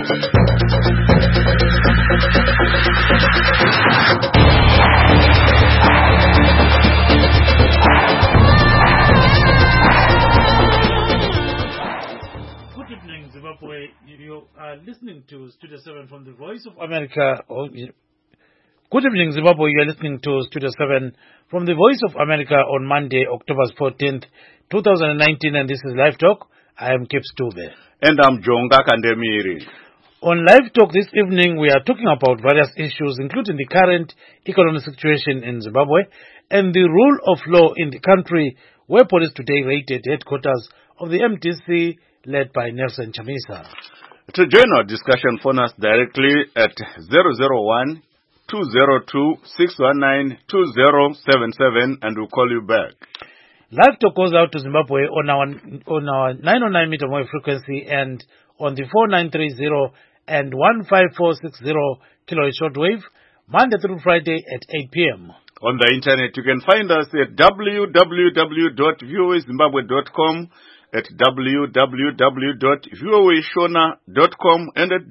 You are listening to Studio 7 from the Voice of America. Good evening, Zimbabwe. You are listening to Studio 7 from the Voice of America on Monday, October 14th, 2019, and this is Live Talk. I am Kip Stube. And I'm Jonga Kandemiri. On Live Talk this evening, we are talking about various issues, including the current economic situation in Zimbabwe and the rule of law in the country, where police today raided headquarters of the MDC led by Nelson Chamisa. To join our discussion, phone us directly at 001-202-619-2077 and we'll call you back. Live Talk goes out to Zimbabwe on our 909 meter wave frequency and on the 4930 and 15460 kilohertz shortwave, Monday through Friday at 8 p.m. On the internet, you can find us at www.voazimbabwe.com, at www.voashona.com, and at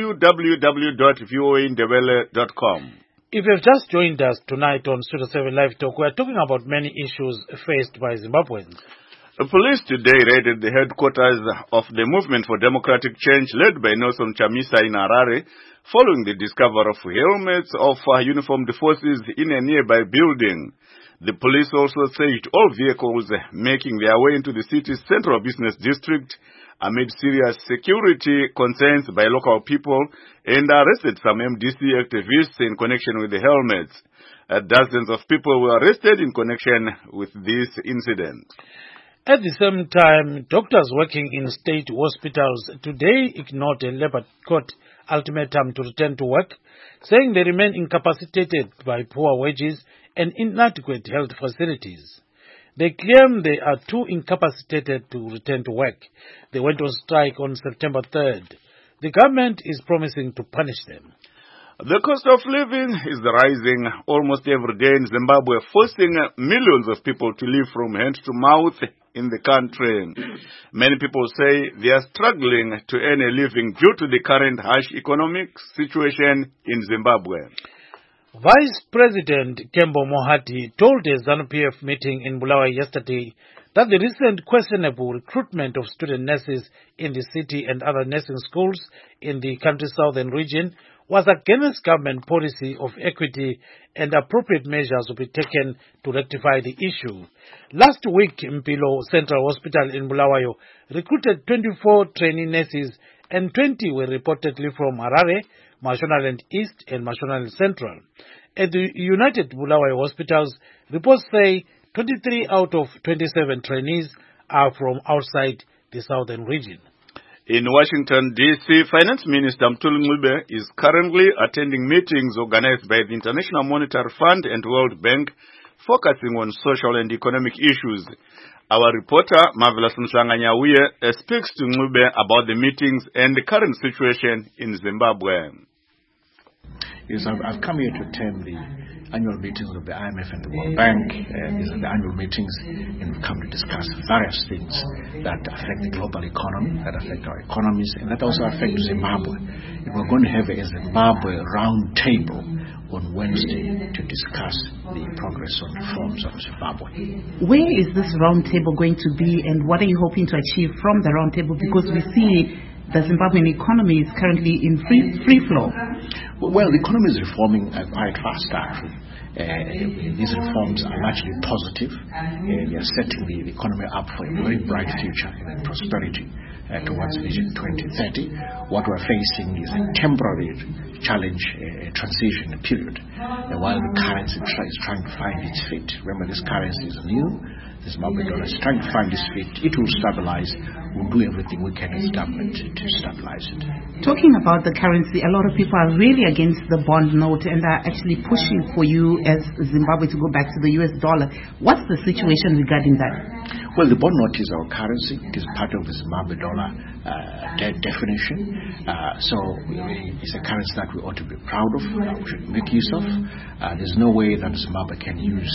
www.voaindebele.com. If you have just joined us tonight on Studio 7 Live Talk, we are talking about many issues faced by Zimbabweans. The police today raided the headquarters of the Movement for Democratic Change led by Nelson Chamisa in Harare, following the discovery of helmets of uniformed forces in a nearby building. The police also seized all vehicles making their way into the city's central business district amid serious security concerns by local people and arrested some MDC activists in connection with the helmets. Dozens of people were arrested in connection with this incident. At the same time, doctors working in state hospitals today ignored a Labour Court ultimatum to return to work, saying they remain incapacitated by poor wages and inadequate health facilities. They claim they are too incapacitated to return to work. They went on strike on September 3rd. The government is promising to punish them. The cost of living is rising almost every day in Zimbabwe, forcing millions of people to live from hand to mouth in the country. Many people say they are struggling to earn a living due to the current harsh economic situation in Zimbabwe. Vice President Kembo Mohati told a ZANU-PF meeting in Bulawayo yesterday that the recent questionable recruitment of student nurses in the city and other nursing schools in the country's southern region was against government policy of equity and appropriate measures will be taken to rectify the issue. Last week, Mpilo Central Hospital in Bulawayo recruited 24 trainee nurses and 20 were reportedly from Harare, Mashonaland East and Mashonaland Central. At the United Bulawayo hospitals, reports say 23 out of 27 trainees are from outside the southern region. In Washington, D.C., Finance Minister Mthuli Ncube is currently attending meetings organized by the International Monetary Fund and World Bank, focusing on social and economic issues. Our reporter, Marvelous Msanganyauye, speaks to Ncube about the meetings and the current situation in Zimbabwe. Yes, I've come here to attend the annual meetings of the IMF and the World Bank. These are the annual meetings, and we've come to discuss various things that affect the global economy, that affect our economies, and that also affect Zimbabwe. And we're going to have a Zimbabwe round table on Wednesday to discuss the progress on reforms of Zimbabwe. Where is this round table going to be, and what are you hoping to achieve from the round table? Because we see the Zimbabwean economy is currently in free flow. Well, the economy is reforming quite fast, actually. These reforms are largely positive. They are setting the economy up for a very bright future and prosperity towards Vision 2030. What we're facing is a temporary challenge, a transition period, while the currency is trying to find its feet. Remember, this currency is new. The Zimbabwe dollar is trying to find its feet. It will stabilize. We'll do everything we can as government to stabilize it. Talking about the currency, a lot of people are really against the bond note and are actually pushing for you as Zimbabwe to go back to the US dollar. What's the situation regarding that? Well, the bond note is our currency. It is part of the Zimbabwe dollar definition. So it's a currency that we ought to be proud of. We should make use of. There's no way that Zimbabwe can use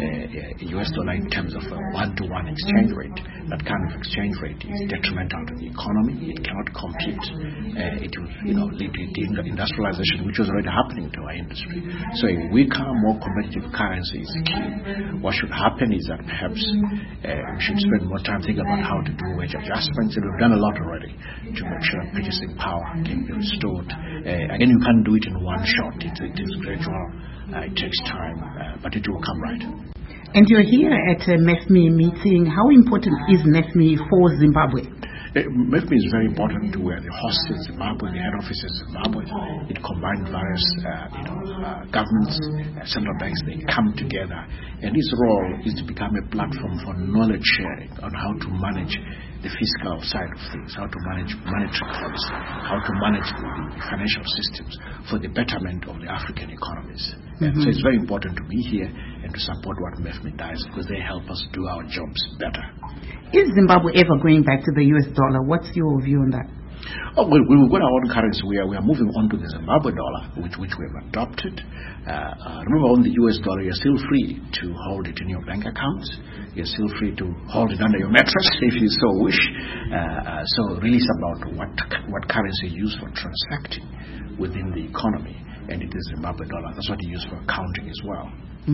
US dollar in terms of a one-to-one exchange rate. That kind of exchange rate is detrimental to the economy. It cannot compete. It will lead to industrialization, which was already happening to our industry. So a weaker, more competitive currency is key. What should happen is that perhaps we should spend more time thinking about how to do wage adjustments, and we've done a lot already to make sure purchasing power can be restored. Again, you can't do it in one shot. It is gradual. It takes time, but it will come right. And you're here at a MEFMI meeting. How important is MEFMI for Zimbabwe? MEFMI is very important to where the host in Zimbabwe, the head office in Zimbabwe. It combines various governments, central banks. They come together, and its role is to become a platform for knowledge sharing on how to manage the fiscal side of things, how to manage monetary policy, how to manage the financial systems for the betterment of the African economies. So it's very important to be here and to support what MEFMI does, because they help us do our jobs better. Is Zimbabwe ever going back to the US dollar? What's your view on that? Oh, well, we've got our own currency. We are moving on to the Zimbabwe dollar, which we have adopted. Remember, on the US dollar, you're still free to hold it in your bank accounts. You're still free to hold it under your mattress if you so wish. So really it's about what currency you use for transacting within the economy, and it is Zimbabwe dollar. That's what you use for accounting as well.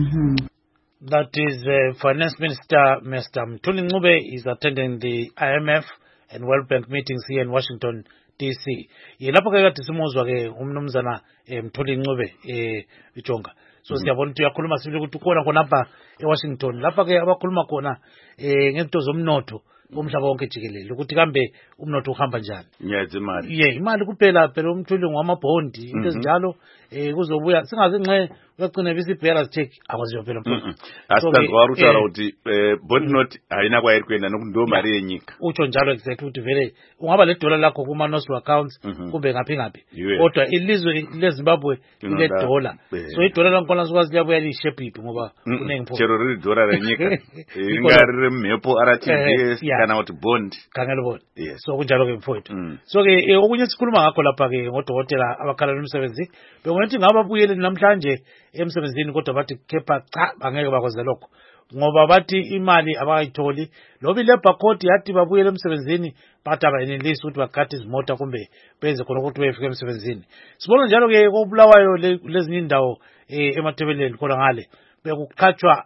That is Finance Minister Mr. Mthuli Ncube is attending the IMF and World Bank meetings here in Washington, D.C. Yelapho ke kade simuzwa ke umnumzana Mthuli Ncube Ichonga. So siyabona ukuthi uyakhuluma sibili ukuthi ukhona khonapha eWashington. Lapha ke abakhuluma khona ngento zomnotho umhlaba wonke jikelele ukuthi kambe umnotho uhamba njani. Imali. Imali kuphela umthuli ngwamabhondi into ezinjalo kuzobuya singazi nxe uyagcina bisibhera sithe akwaziyo phela mfowethu. Asithandwa warutshara ukuthi bond note ayina kwayiri kwenda nokundo mali yenyika. Utsho njalo exactly ukuthi vele ungaba le dollar lakho kuma nostro accounts kumbe ngaphi kodwa ilizwe leZimbabwe ile dollar. So idola lankona sikwazi liyabuya liyishephi ngoba kunengi mfowethu. Chero ri dollar yenyika ingari mhepo RTGS kana ukuthi bond kangelo bond. So kunjalo ke mfowethu. So ke okunye sikhuluma ngakho lapha ke ngodokotela abakhala nomsebenzi bengokuthi ngaba buyele namhlanje emsebenzini kodwa bathi kepha cha angeke bakwazi lokho ngoba bathi imali abayitholi loba ilabor court yathi babuyele emsebenzini bathi abayenelisi ukuthi bagade izimota kumbe benze khona ukuthi befike emsebenzini. Sibona njalo ke kobulawayo lezinye indawo emathebeleni khona ngale bekuqhatshwa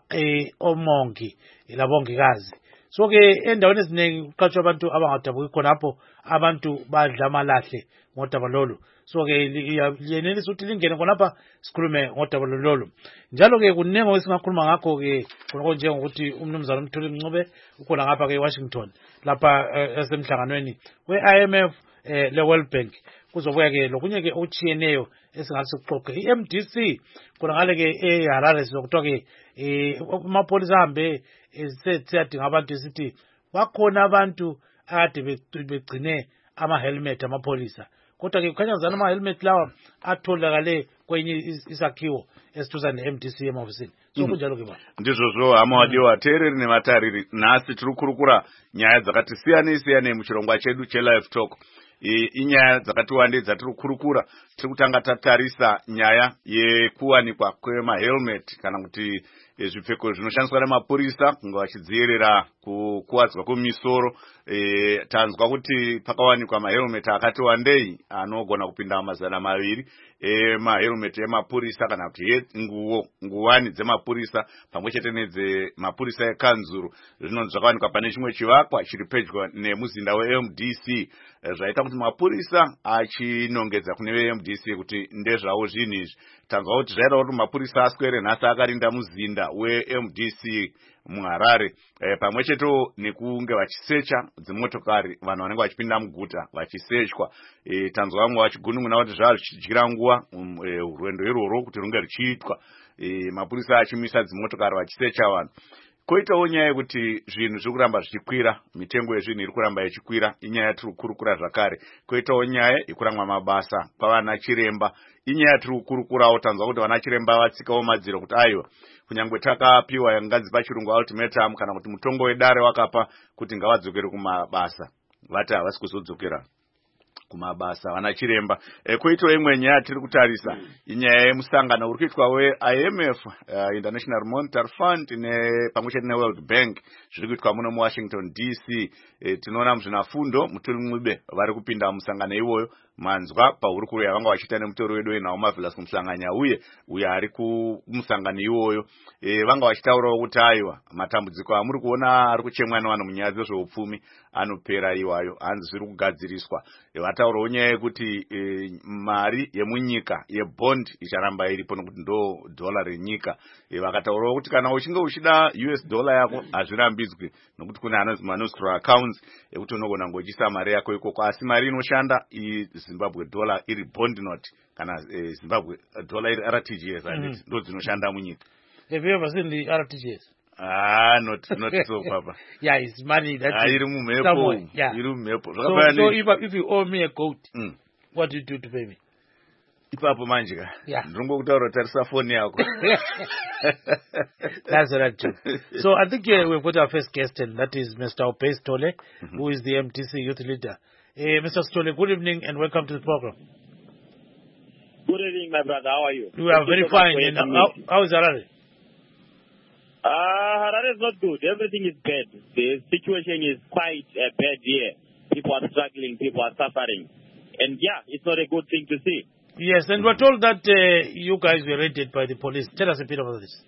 omongi labongikazi. So ke endaweni eziningi kuqhatshwa abantu abangadabuki khonapho abantu badla amalahle ngodaba lolu. So ke yenelisa ukuthi lingene khonapha sikhulume ngodaba lolu. Njalo ke kunengo esingakhuluma ngakho ke khona njengokuthi umnumzana Mthuli Ncube ukhona ngapha ke Washington lapha esemhlanganweni we-IMF le World Bank kuzobuya ke lokunye ke ochiyeneyo esingathi sikuxoxe iMDC khona ngale ke eHarare sizokuthiwa ke amapolisa ahambe siyadinga abantu sithi bakhona abantu ade begcine ama-helmet amapolisa kodwa ke kukhanya ngizana ama-helmet lawa atholakale kwenye isakhiwo esithusa ne-MDC emahofisini. So kunjalo ke ba ndizvozvo hama wadiwa vateereri nevatariri nhasi tiri kukurukura nyaya dzakati siyane muchirongwa chedu chelive talk. Inyaya dzakati wandei dzatiri kukurukura tiri kutanga tatarisa nyaya yekuwanikwa kwemahelmet kana kuti zvipfeko zvinoshandiswa nemapurisa kunge vachidziyerera kukuwadzwa kwemisoro. Tanzwa kuti pakawanikwa mahelmet akati wandei anogona kupinda 200 mahelmet emapurisa kana kuti nguwani dzemapurisa pamwe chete nedzemapurisa ekanzuru. Zvinonzi zvakawanikwa pane chimwe chivakwa chiri pedyo nemuzinda weMDC zvaita kuti mapurisa achinongedza kune veMDC kuti ndezvawo zvinhu izvi. Tanzwa kuti zvaita kuti mapurisa aswere nhasi akarinda muzinda weMDC muHarare pamwe chete nekunge vachisecha dzimotokari vanhu vanenge vachipinda muguta vachisechwa. Tanzwa vamwe vachigunun'una kuti zvava zvichidyira nguva rwendo irworwo kuti runge ruchiitwa mapurisa achimisa dzimotokari vachisecha vanhu. Koitawo nyaya yekuti zvinhu zviri kuramba zvichikwira, mitengo yezvinhu iri kuramba ichikwira, inyaya yatiri kukurukura zvakare. Koitawo nyaya yekuramwa mabasa kwavana chiremba, inyaya yatiri kukurukurawo. Tanzwa kuti vana chiremba vatsikawo madziro kuti aiwa kunyangwe takapiwa yanganzi pachirungu ultimatum kana kuti mutongo wedare wakapa kuti ngavadzokere kumabasa vati havasi kuzodzokera kumabasa vana chiremba. Koitawo imwe nyaya tiri kutarisa inyaya yemusangano uri kuitwa weIMF, International Monetary Fund, pamwechete neWorld Bank, zviri kuitwa muno muWashington DC. Tinoona muzvinafundo mutori mwibe vari kupinda musangano iwoyo. Manzwa pahurukuru yavanga vachiita nemutori wedu weNhau Marvelous kumusanganya uye ari kumusangano iwoyo. Vanga vachitaurawo kuti aiwa matambudziko amuri kuona ari kuchemwa nevanhu munyaya dzezveupfumi anopera iwayo, hanzi zviri kugadziriswa. Vataurawo nyaya yekuti mari yemunyika yebond icharamba iripo nokuti ndo dhola renyika. Vakataurawo kuti kana uchinge uchida US dollar yako hazvirambidzwi nokuti kune anozwi accounts ekuti unogona ngochisa mari yako ikoko, asi mari inoshanda Zimbabwe dollar iri bond note kana Zimbabwe dollar iri RTGS handiti ndo dzinoshanda munyika. Have you ever seen the RTGS? Not so, Papa. Yeah, it's money that is somewhere. Yeah. So if you owe me a coat, what do you do to pay me? Ipapo manjika. Yeah. Ndrongo kutaura tarisa phone yako. That's what I do. So I think we've got our first guest, and that is Mr. Opay Sithole, who is the MTC youth leader. Mr. Sithole, good evening and welcome to the program. Good evening, my brother. How are you? We are very fine. And how is Harare? Harare is not good. Everything is bad. The situation is quite bad here. People are struggling. People are suffering. And yeah, it's not a good thing to see. Yes, and we're told that you guys were raided by the police. Tell us a bit about this.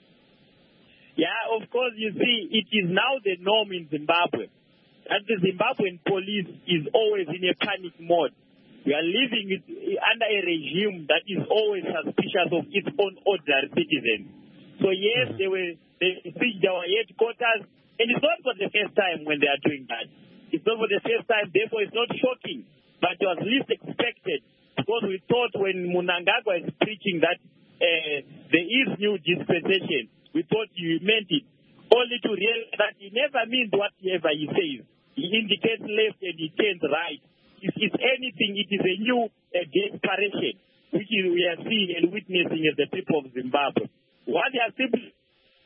Yeah, of course, you see, it is now the norm in Zimbabwe that the Zimbabwean police is always in a panic mode. We are living under a regime that is always suspicious of its own ordinary citizens. So yes, they reached our headquarters, and it's not for the first time when they are doing that. It's not for the first time, therefore it's not shocking, but it was least expected. Because we thought when Mnangagwa is preaching that there is new dispensation, we thought he meant it. Only to realize that he never means whatever he says. He indicates left and he turns right. If it's anything, it is a new desperation, which we are seeing and witnessing as the people of Zimbabwe. What they are simply...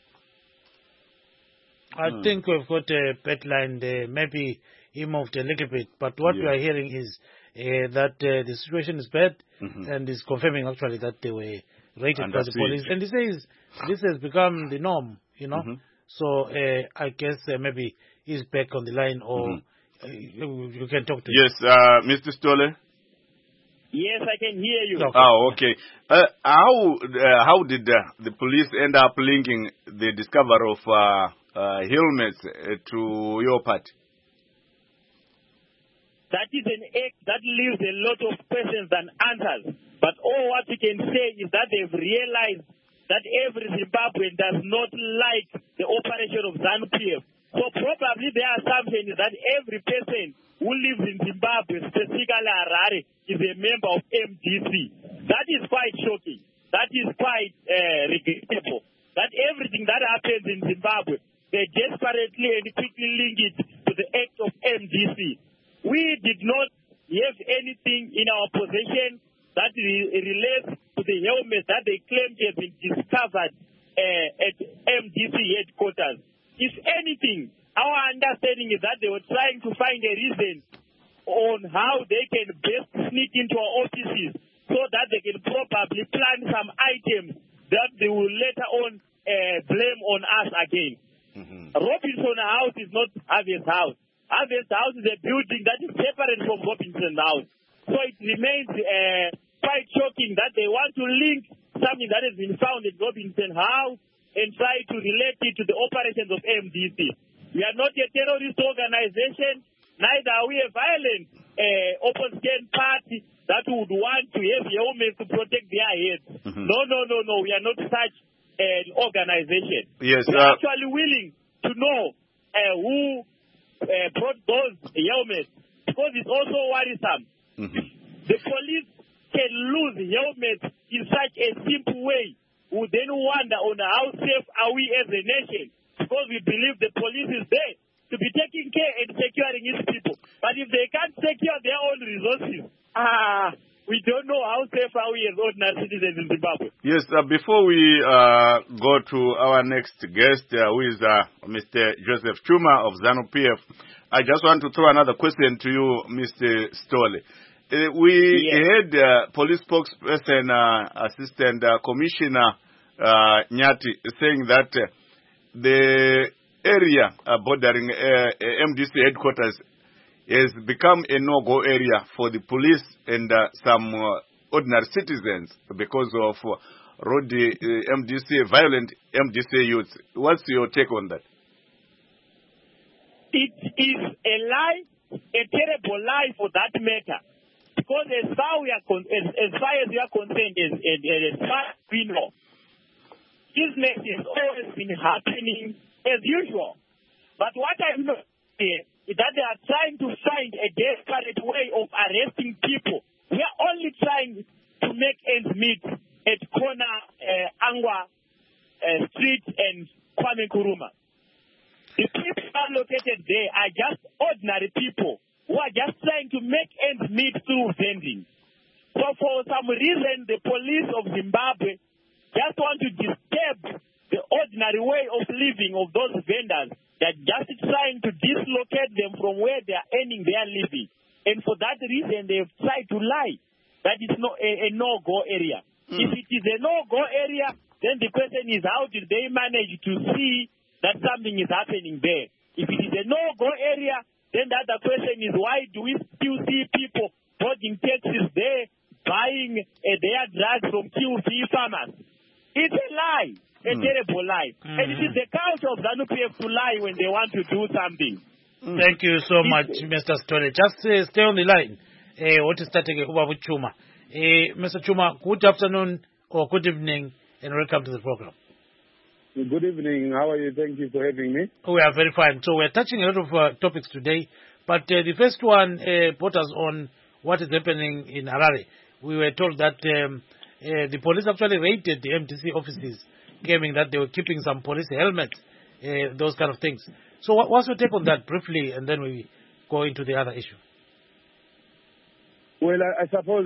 I think we've got a pet line there. Maybe he moved a little bit, but what we are hearing is that the situation is bad, and is confirming actually that they were raided by the police. And he says this has become the norm, you know. So I guess maybe he's back on the line, or you can talk to him. Yes, Mr. Sithole? Yes, I can hear you. Okay. Oh, okay. How did the police end up linking the discovery of helmets to your party? That is an act that leaves a lot of questions and answers. But all what we can say is that they've realized that every Zimbabwean does not like the operation of ZANU-PF. So probably their assumption is that every person who lives in Zimbabwe, specifically Harare, is a member of MDC. That is quite shocking. That is quite regrettable. That everything that happens in Zimbabwe, they desperately and quickly link it to the act of MDC. We did not have anything in our possession that relates to the helmets that they claim to have been discovered at MDC headquarters. If anything, our understanding is that they were trying to find a reason on how they can best sneak into our offices so that they can probably plan some items that they will later on blame on us again. Robinson House is not Harvest House. Harvest House is a building that is separate from Robinson House. So it remains quite shocking that they want to link something that has been found at Robinson House and try to relate it to the operations of MDC. We are not a terrorist organization, neither are we a violent opposition party that would want to have helmets to protect their heads. No, we are not such an organization. Yes, we are actually willing to know who brought those helmets, because it's also worrisome. The police can lose helmets in such a simple way. We then wonder on how safe are we as a nation, because we believe the police is there to be taking care and securing its people. But if they can't secure their own resources, we don't know how safe are we as ordinary citizens in Zimbabwe. Yes, before we go to our next guest, who is Mr. Joseph Chuma of ZANU-PF, I just want to throw another question to you, Mr. Stole. We heard police spokesperson, Assistant Commissioner Nyati saying that the area bordering MDC headquarters has become a no-go area for the police and some ordinary citizens because of rowdy violent MDC youths. What's your take on that? It is a lie, a terrible lie for that matter. Because as far as we are concerned, as far as we know, business has always been happening as usual. But what I know here is that they are trying to find a desperate way of arresting people. We are only trying to make ends meet at corner Angwa Street and Kwame Nkrumah. The people who are located there are just ordinary people who are just trying to make ends meet through vending. So for some reason, the police of Zimbabwe just want to disturb the ordinary way of living of those vendors. They're just trying to dislocate them from where they are earning their living. And for that reason, they've tried to lie that it's not a no-go area. If it is a no-go area, then the question is how did they manage to see that something is happening there? If it is a no-go area, then the other question is why do we still see people boarding taxis there, buying their drugs from QV farmers? It's a lie, a terrible lie. And it is the culture of ZANU-PF to lie when they want to do something. Thank you so much, Mr. Stole. Just stay on the line. What is starting with Chuma? Mr. Chuma, good afternoon or good evening and welcome to the program. Good evening. How are you? Thank you for having me. We are very fine. So we're touching a lot of topics today, but the first one put us on what is happening in Harare. We were told that the police actually raided the MDC offices, claiming that they were keeping some police helmets, those kind of things. So what's your take on that briefly, and then we go into the other issue? Well, I suppose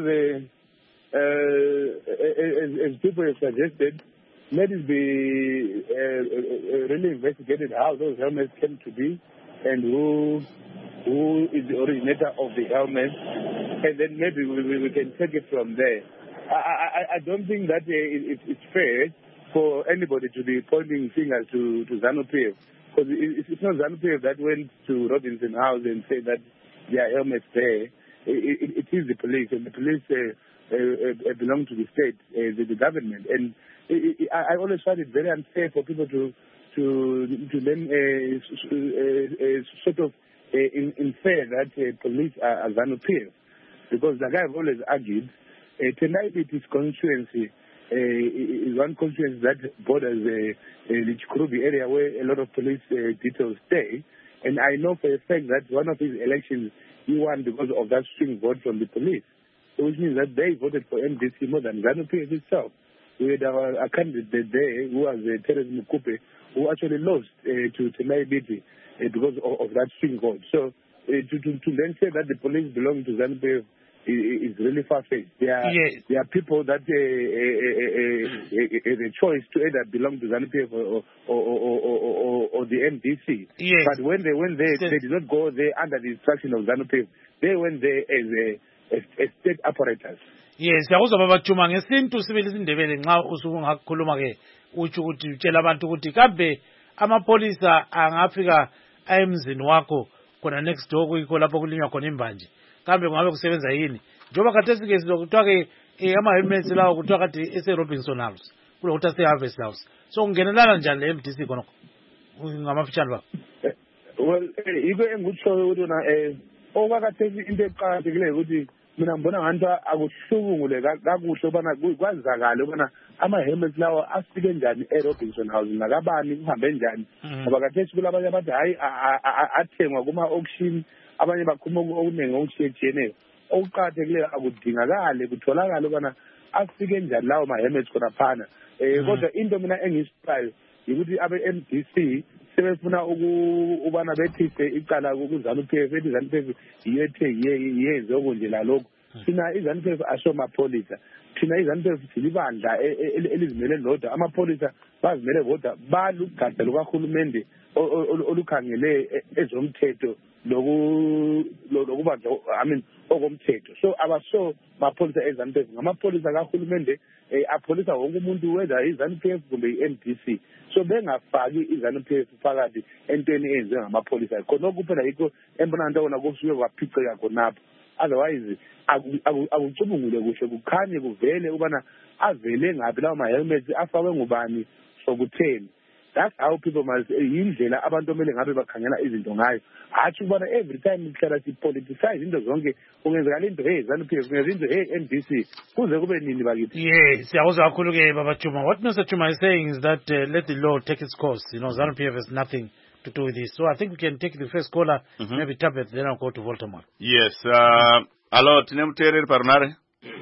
as people have suggested, let it be really investigated how those helmets came to be and who is the originator of the helmets, and then maybe we can take it from there. I don't think that it's fair for anybody to be pointing fingers to ZANU-PF, because it's not ZANU-PF that went to Robinson House and said that there are helmets there. It is the police, and the police belong to the state, the government, and I always find it very unfair for people to then sort of infer that police are ZANU-PF, because like I've always argued, Tenaibi's constituency is one constituency that borders the Chikurubi area where a lot of police details stay, and I know for a fact that one of his elections he won because of that swing vote from the police, which means that they voted for MDC more than ZANU-PF itself. We had a candidate there who was Terence Mukupe, who actually lost to Tenaibiti because of that swing vote. So to then say that the police belong to ZANU-PF is really far-fetched. There are people that the choice to either belong to ZANU-PF or the MDC. Yes. But when they went there, they did not go there under the instruction of ZANU-PF. They went there as a state apparatus. Yes, yakuzwa baba Chuma ngesintu sibili izindebele nxa usuku ngakhuluma ke uthi utshela abantu ukuthi kambe amapolisa angafika emzini wakho khona next door kuyikho lapho kulinywa khona imbanje, kambe kungabe kusebenza yini njoba khathesi ke sizokuthiwa ke ama helmets lawo kuthiwa kade ese Robinson House kulokuthi ase Harvest House, so kungenelana njani le MDC khonokho ngamafitshane baba? Well, yiko engikutshoyo ukuthi na okakathesi into eqhakathekileyo ukuthi mina ngibona ngathi akuhlubungule kakuhle ubana kwazakala ubana ama-helmets lawo afike njani e-Robinson House nakabani kuhambe njani, ngoba kathesi kulabanye abathi hayi athengwa kuma-auction, abanye bakhuluma okuningi okutshiyeneyo. Okuqakathekileyo akudingakale kutholakale ubana afike njani lawo ma-helmets khona phana. Kodwa into mina engiyisifayo yikuthi abe-MDC sebefuna ubana bethise icala ku-ZANU-PF, ethi ZANU-PF yiyo ethe yenze okunje lalokhu. Thina iZANU-PF asomapolisa, thina iZANU-PF silibandla elizimele lodwa. Amapholisa bazimele bodwa, balugada lukahulumende olukhangele ezomthetho lokubanjwa okomthetho. So abaso mapholisa eZANU-PF ngamapholisa kahulumende apholisa wonke umuntu whether iZANU-PF kumbe i-MDC. So bengafaki iZANU-PF phakathi entweni eyenziwe ngamapholisa khona kuphela yikho embona nto kona kusuke kwaphiceka khonapho. Otherwise akucubungule kuhle kukhanye kuvele ubana avele ngaphi lawo ma-helmets afakwe ngubani sokutheni. That's how people must yindlela abantu kumele ngabe bakhangela izinto ngayo. Hathi ubona every time ihlala sipoliticize into zonke kungenzekala into ZANU-PF kungenzeka into MDC kuze kube nini bakithi. Yes, siyakuzwa kakhulu ke Baba Chuma. What Mr. Chuma is saying is that let the law take its course. ZANU-PF has nothing to do with this. So I think we can take the first caller, maybe Tabet, then I'll go to Baltimore. Yes, hello, tinemuteereri parunare.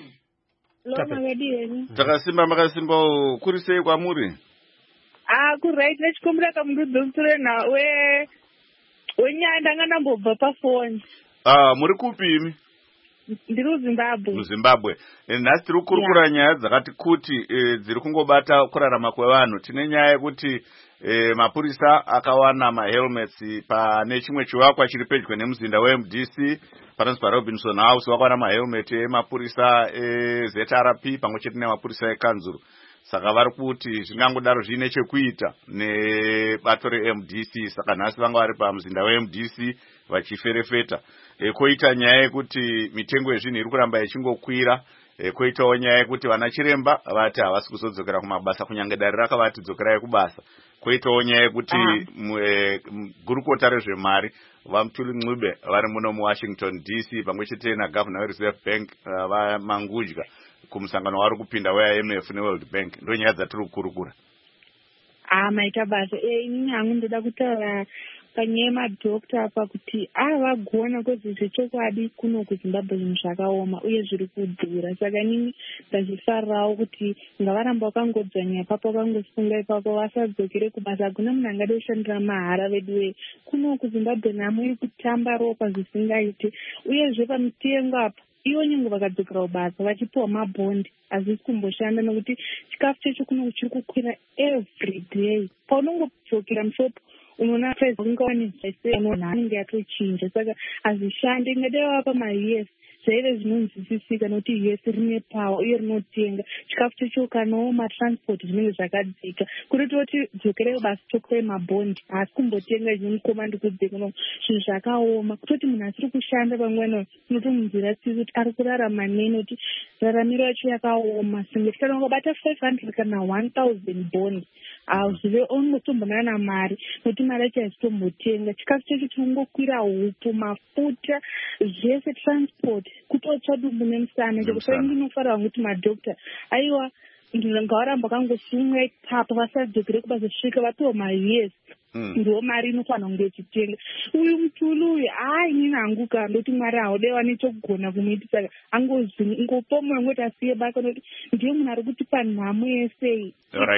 Takasimba makasimba kurisei kwamuri. Right, let's come back and do the now. When you're ndangana pa phone. Muri kupimi? Ndiri Zimbabwe. Muzimbabwe. Nhasi tiri kukurukura nyaya dzakati kuti dziri kungobata kurarama kwevanhu. Tine nyaya yekuti mapurisa akawana mahelmets pane chimwe chivakwa chiri pedyo nemuzinda weMDC panonzi paRobinson House. Wakawana mahelmet emapurisa eZRP pamwe chete nemapurisa ekanzuru. Saka vari kuti zvingangodaro zvine chekuita nebato reMDC. Saka nhasi vanga vari pamuzinda weMDC vachiferefeta. Koita nyaya yekuti mitengo yezvinhu iri kuramba ichingokwira. Koitawo nyaya yekuti vana chiremba vati havasi kuzodzokera kumabasa kunyange dare rakavati dzokerai kubasa. Koitawo nyaya yekuti gurukota rezvemari vaMutuli Ncube vari muno muWashington DC pamwe chete naGavana weReserve Bank vamangudya kumusangano wari kupinda weIMF neWorld Bank. Ndo nyaya dzatiri kukurukura. Maita basa inini hangu ndoda kutaura panyaya yemadhokta apa kuti vagona kwezvo zvechokwadi kuno kuZimbabwe zvinhu zvakaoma uye zviri kudhura. Saka inini ndazvifarirawo kuti ngavaramba vakangodzvanya ipapo vakangosunga ipapo vasadzokere kubasa. Hakuna munhu angade kushandira mahara vedu kuno kuZimbabwe nhamo iri kutamba ropa zvisingaiti. Uyezve pamitengo apa ivo nyange vakadzokera kubasa vachipiwa mabhondi hazvisi kumboshanda nekuti chikafu checho kuno chiri kukwira every day. Paunongodzokera mushopu unoona price ungawananenge yatochinja. Saka hazvishandi. Ingadai vapa maUS zvaive zvinonzwisisika nokuti US rine power uye rinotenga chikafu checho kanawo matransport zvinenge zvakadzika. Kuri dzokerai kubasa tokwai mabhondi haasi kumbotenga zvinomukoma ndikudze kuno zvinhu zvakaoma. Kutoti munhu asiri kushanda pamwena unotomunzwira tsitsi kuti ari kurarama nei nokuti raramiro yacho yakaoma. Senge tikanongobata 500 kana 1000 bondi hazvive ongotombonana mari nokuti mari yacho haisitombotenga. Chikafu checho chinongokwira hupo, mafuta, zvese transport kutotsva dumbu nemusana. Chekufa ndinofarira kuti madhokta aiwa ngavaramba vakangosunga ipapo vasadzokere kubasa svika vapiwa maUS ndiwo mari inofanira kunge ichitenga. Uyu Mutuli uyu inini hangu kandoti mwari haudaiwa nechokugona kumuitisa angopa mumwe ngoti asiye basa nokuti ndiye munhu ari kutipa nhamo yesei.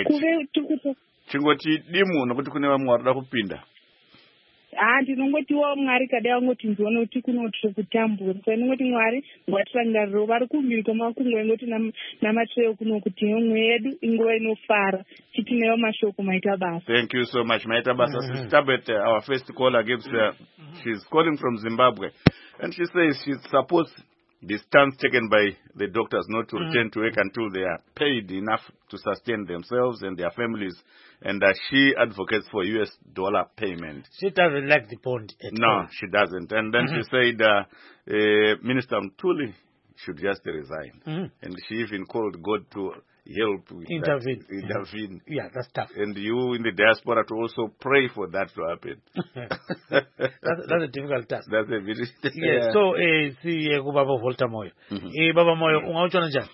Chingoti dimu nokuti kune vamwe varikuda kupinda. Ndinongotiwo Mwari kadai wangoti ndione kuti kunotiri kutambura. Saka ndinongoti Mwari ngatirangariro vari kumhiri kwamakungwa ingoti namatreyo kuno kuti yomwe yedu inguva inofara chitinewo mashoko Maita Basa. Thank you so much Maita Basa. Sister Tabet, our first caller gives she's calling from Zimbabwe and she says she supports the stance taken by the doctors not to return to work until they are paid enough to sustain themselves and their families, and she advocates for US dollar payment. She doesn't like the bond at all. No, she doesn't. And then she said Minister Mtuli should just resign. And she even called God to help with intervene. Yeah, that's tough. And you in the diaspora to also pray for that to happen. That's a difficult task. That's a very yes. So see Baba Volta Moyo. Baba Moyo ungawuchona njani?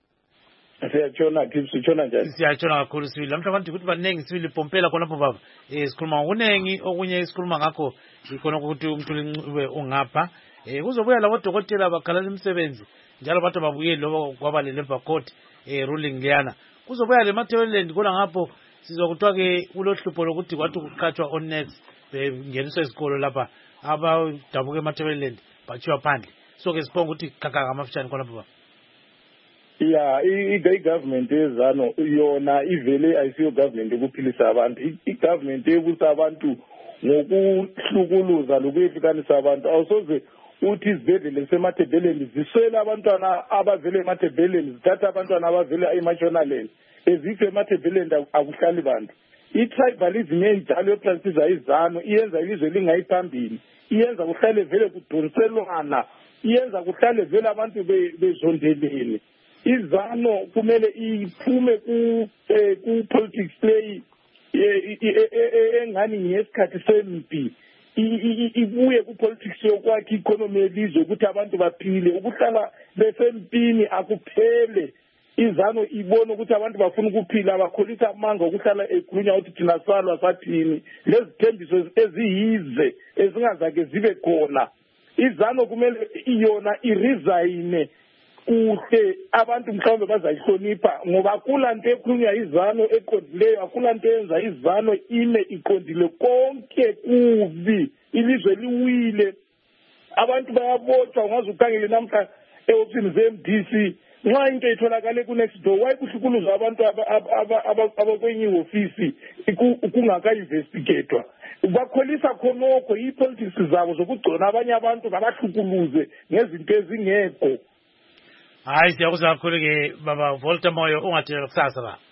Siyachona kakhulu sibili. Mhlawumbe abantu ukuthi baningi sibili pompela khonapho baba. Sikhuluma unengi okunye isikhuluma ngakho ikhona ukuthi Mtuli Ncube ungapha. Kuzobuya labo dokotela bakhalala imisebenzi. Njalo bathi babuye lobo kwabalele Labour Court ruling liyana. Kuzobuya le Matabeleland kona ngapho sizokuthiwa ke ulohlupho lokuthi kwathi kuqhatshwa on next ngeniswa isikolo lapha abadabuke eMatabeleland bachiwa phandle. So ke sibonga ukuthi khakha ngamafishane khonapho baba. Yeah, i-government yezano yona ivele ayisiyo government ekuphilisa abantu. I-government ekusa abantu ngokuhlukuluza lokuyehlukanisa abantu awusoze uthi izibhedlela semathebheleni ziswele abantwana abavele emathebheleni zithatha abantwana abavele emashonaleni ezife emathebheleni akuhlali bantu. I-tribalism enjalo yopractice izano iyenza ilizwe lingayi phambili, iyenza kuhlale vele kudonselwana, iyenza kuhlale vele abantu bezondelene. Izano kumele iphume ku-politics leyi engani ngesikhathi sempi, ibuye ku-politics yokwakha i-economy yelizwe ukuthi abantu baphile. Ukuhlala besempini akuphele. Izano ibona ukuthi abantu bafuna ukuphila, bakholisa amanga ukuhlala ekhulunywa ukuthi thina salwa sathini. Lezithembiso eziyize ezingazake zibe khona. Izano kumele iyona iresign kuhle, abantu mhlawumbe bazayihlonipha ngoba akulanto ekhulunywa izano eqondileyo, akulanto yenza izano ime iqondile. Konke kubi, ilizwe liwile, abantu bayabotshwa. Ungaze ukhangele namhla e-ofisini ze-MDC nxa into itholakale ku-next door wayekuhlukuluza abantu abakwenye ihofisi kungaka-investigatwa. Bakholisa khonokho i-politics zabo zokugcona abanye abantu babahlukuluze ngezinto ezingekho. Hayi siyabonga kakhulu ke baba Volta Moyo ungathela kusasa ba.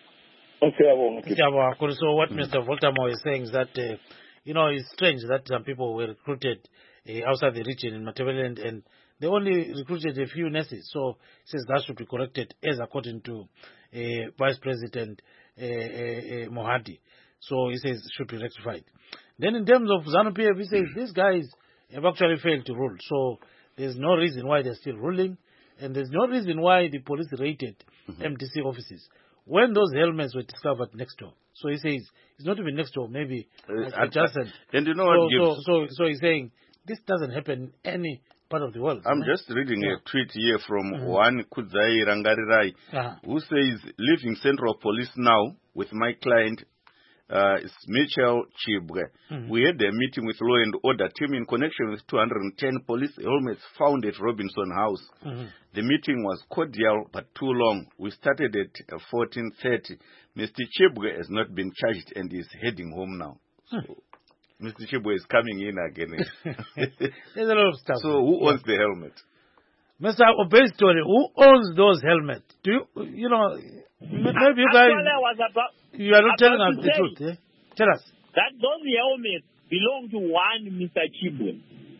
Siyabonga kakhulu. So what Mr. Volta Moyo is saying is that it's strange that some people were recruited outside the region in Matabeleland and they only recruited a few nurses. So he says that should be corrected as according to Vice President Mohadi. So he says it should be rectified. Then in terms of ZANU-PF, he says these guys have actually failed to rule. So there's no reason why they're still ruling. And there's no reason why the police raided MDC offices when those helmets were discovered next door. So he says it's not even next door, maybe adjacent. And you know what? So he's saying this doesn't happen in any part of the world. I'm just reading a tweet here from one Kudzai Rangarirai who says, leaving Central Police now with my client Mitchell Chibwe. We had a meeting with Law and Order team in connection with 210 police helmets found at Robinson House. The meeting was cordial but too long. We started at 14:30. Mr. Chibwe has not been charged and is heading home now. So, Mr. Chibwe is coming in again. There's a lot of stuff. So who owns the helmet? Mr. Obey story, who owns those helmets? Do you know, maybe you guys, you are not telling us the truth, eh? Tell us. That those helmets belong to one Mr. Chibwe,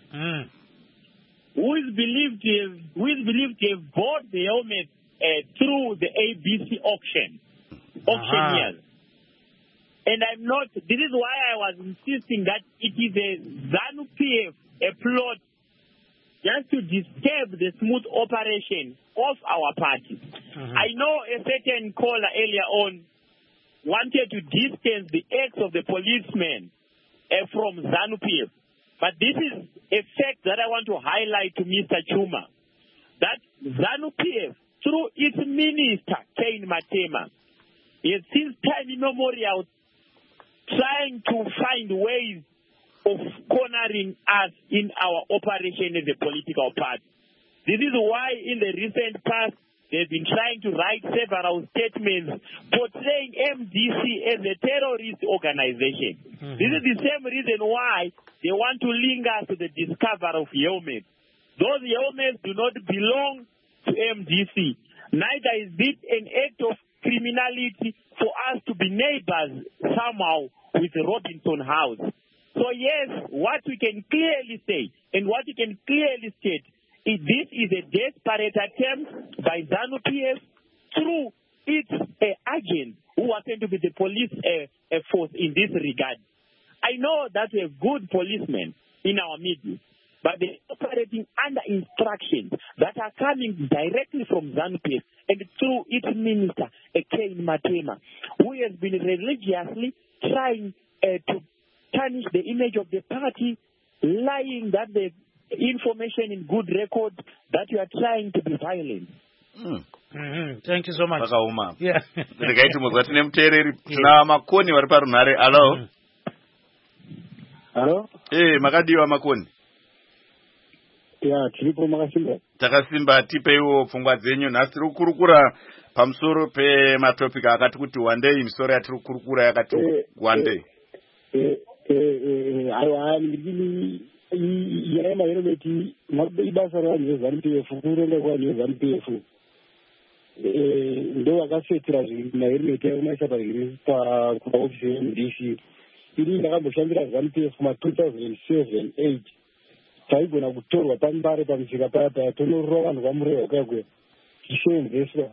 who is believed to have bought the helmet through the ABC auctioneers. And I'm not, this is why I was insisting that it is a ZANU-PF, a plot just to disturb the smooth operation of our party. I know a certain caller earlier on wanted to distance the acts of the policemen from ZANU-PF. But this is a fact that I want to highlight to Mr. Chuma, that ZANU-PF, through its minister, Cain Matema, is since time immemorial trying to find ways of cornering us in our operation as a political party. This is why in the recent past they've been trying to write several statements portraying MDC as a terrorist organization. This is the same reason why they want to link us to the discovery of helmets. Those helmets do not belong to MDC. Neither is it an act of criminality for us to be neighbors somehow with Robinson House. So yes, what we can clearly say and what we can clearly state is this is a desperate attempt by ZANU-PF through its agents who happen to be the police force in this regard. I know that we have good policemen in our midst, but they're operating under instructions that are coming directly from ZANU-PF and through its minister, Cain Matema, who has been religiously trying to tarnish the image of the party, lying that the information in good record that you are trying to be violent. Thank you so much. Yeah. Hello? Makadiwa Makoni. Yeah, tiripo makasimba. Takasimba tipeiwo pfungwa dzenyu nhasi tiri kukurukura pamusoro pematopic akati kuti wandei misoro yatiri kukurukura yakati wandei. aiwa ndini yema helmet ibasa rangu yeZANU-PF kuronga kwani yeZANU-PF ndo vakafetera mahelmet aumaisa paofisi yeMDC ini ndakamboshandira ZANU-PF ma2007-8 taigona kutorwa pambare pamusika paya paya tonorova vanhu vamureva kwakwe tichienzeswa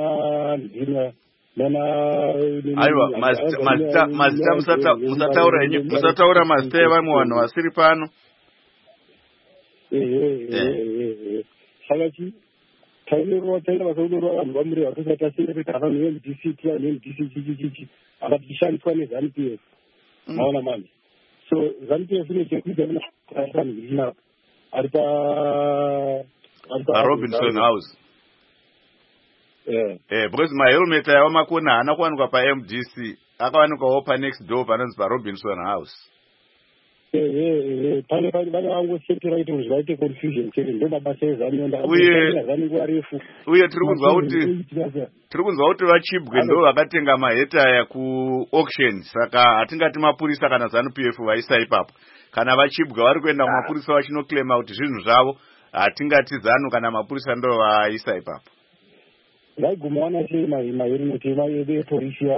aiwa mazita musataura mazita evamwe vanhu vasiri pano saka chi taida vasaudorwa vanhu vamureva tosati taserepeta vanhu veMDC tia neMDC chichichichi apa tichishandiswa neZANU-PF maona mani so ZANU-PF ine chekuita naanhu ari paRobinson House because mahelmet aya wamakona haana kuwanikwa paMDC akawanikwawo panext door panonzi paRobinson House pane vane vangosetera kuti zvaite confusion chete ndo mabasa ezanondaazani refu uye tiri kunzwa kuti vachibwe ndo vakatenga maheta aya kuauction saka hatingati mapurisa kana ZANU-PF vaisa ipapo kana vachibwe vari kuenda kumapurisa vachinoclaima kuti zvinhu zvavo hatingati ZANU kana mapurisa ndo vaisa ipapo vaiguma wana sei mahelmet epolisi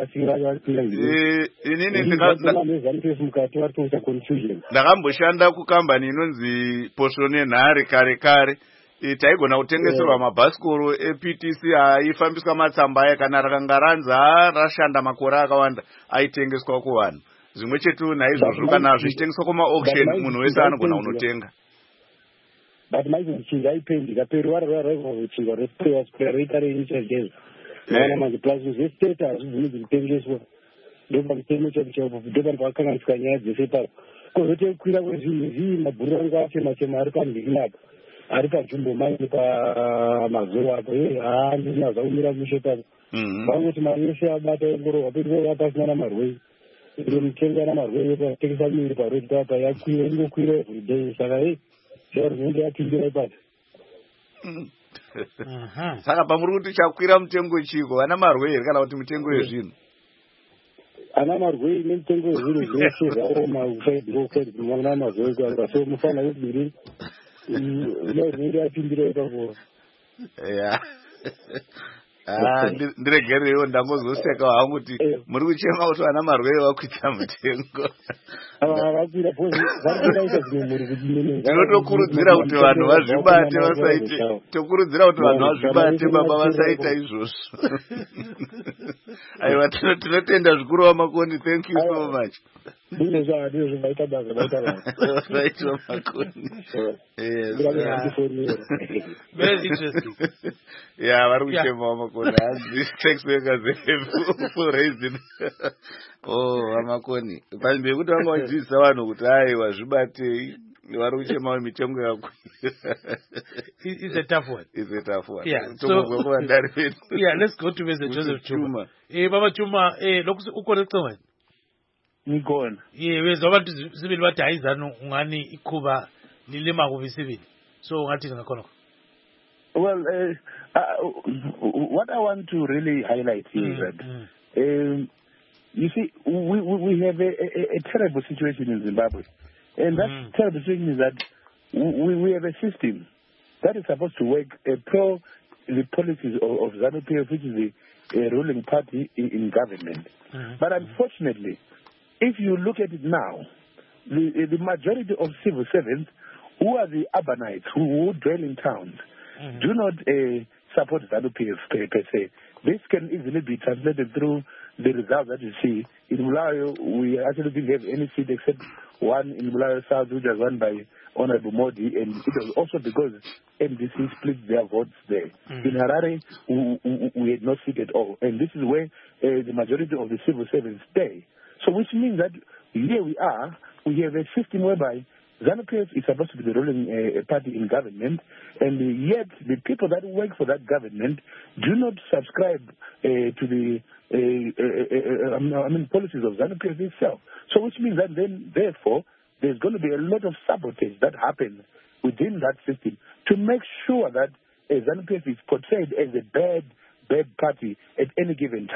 ndakamboshanda kukambani inonzi Posho neNhare kare kare taigona kutengeserwa mabhasikoro ePTC aifambiswa matsamba aya kana rakanga ranzi rashanda makore akawanda aitengeswa kuvanhu zvimwe chetu naizvozvo kana zvichitengeswa kumaauction munhu wese anogona kunotenga but manje mchinga aipendika peruvara rwaivauchinga roita reinchajezo maana manje plus zvestate hazvibvumidzi kutengeswa ndopamutemo chaipo ndopandovakanganisika nyaya dzese papo kozotekwira kwezvinhu zvii mabhuriro angu achema ari pandikinapo ari panzvimbo manje pamazoro apo handisina zvaumira mushe papo vangoti mari yese abata engororwa pedu pasina namarwei mitengo namarwei patengesa miri parodi papa yakwira ingokwira everyday saka zvarinenge yapindira ipapo saka pamuri kuti chakwira mutengo chiko vana marwei here kana kuti mutengo yezvinhu ana marwei nemitengo yezvinhu zvese zvaoma usaidina marwei kwaka so mufana webiri zvarinenge yapindira ipapo ndiregereiwo ndangozoseka hangu kuti muri kuchema kuti vana marwei vakwidza mutengo tinotokurudzira kuti vanhu vazvibate vasaite baba vasaita izvozvo aiwa tinotenda zvikuru vamakoni. Thank you so much. Vaitwa makoni. Very interesting. Yeah, vari kuchema vamakoni. Thanks for raising. Vamakoni pazvimbe yekuti vanga vachidzidzisa vanhu kuti aiwa zvibatei vari kuchema mitengo yakwira. It's a tough one. Yeah, so yeah, let's go to Mr. Joseph Chuma. Baba Chuma, ukoretse wena? Ngikona. Wezwa abantu sibili bathi hayi ZANU ungani ikhuba lilima kubi sibili. So ungathi ngakhona. Well, what I want to really highlight is that you see, we have a terrible situation in Zimbabwe. And that terrible situation is that we have a system that is supposed to work pro the policies of ZANU-PF, which is the ruling party in government. But unfortunately, if you look at it now, the majority of civil servants who are the urbanites who dwell in towns do not support ZANU-PF per se. This can easily be translated through the results that you see. In Bulawayo, we actually didn't have any seat except one in Bulawayo South, which was won by Honorable Modi, and it was also because MDC split their votes there. In Harare, we had no seat at all, and this is where the majority of the civil servants stay. So which means that here we are, we have a system whereby ZANU-PF is supposed to be the ruling party in government, and yet the people that work for that government do not subscribe to the policies of ZANU-PF itself. So which means that then, therefore, there's going to be a lot of sabotage that happens within that system to make sure that ZANU-PF is portrayed as a bad party at any given time.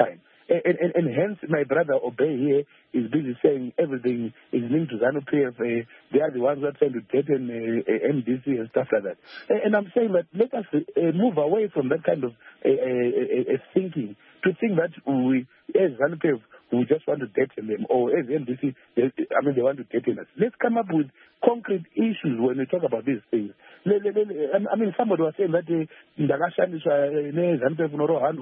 And hence my brother Obey here is busy saying everything is linked to ZANU-PF. They are the ones that are trying to detain MDC and stuff like that. And I'm saying that let us move away from that kind of thinking, to think that we, as ZANU-PF, we just want to detain them, or as MDC, they want to detain us. Let's come up with concrete issues when we talk about these things. Somebody was saying that ZANU-PF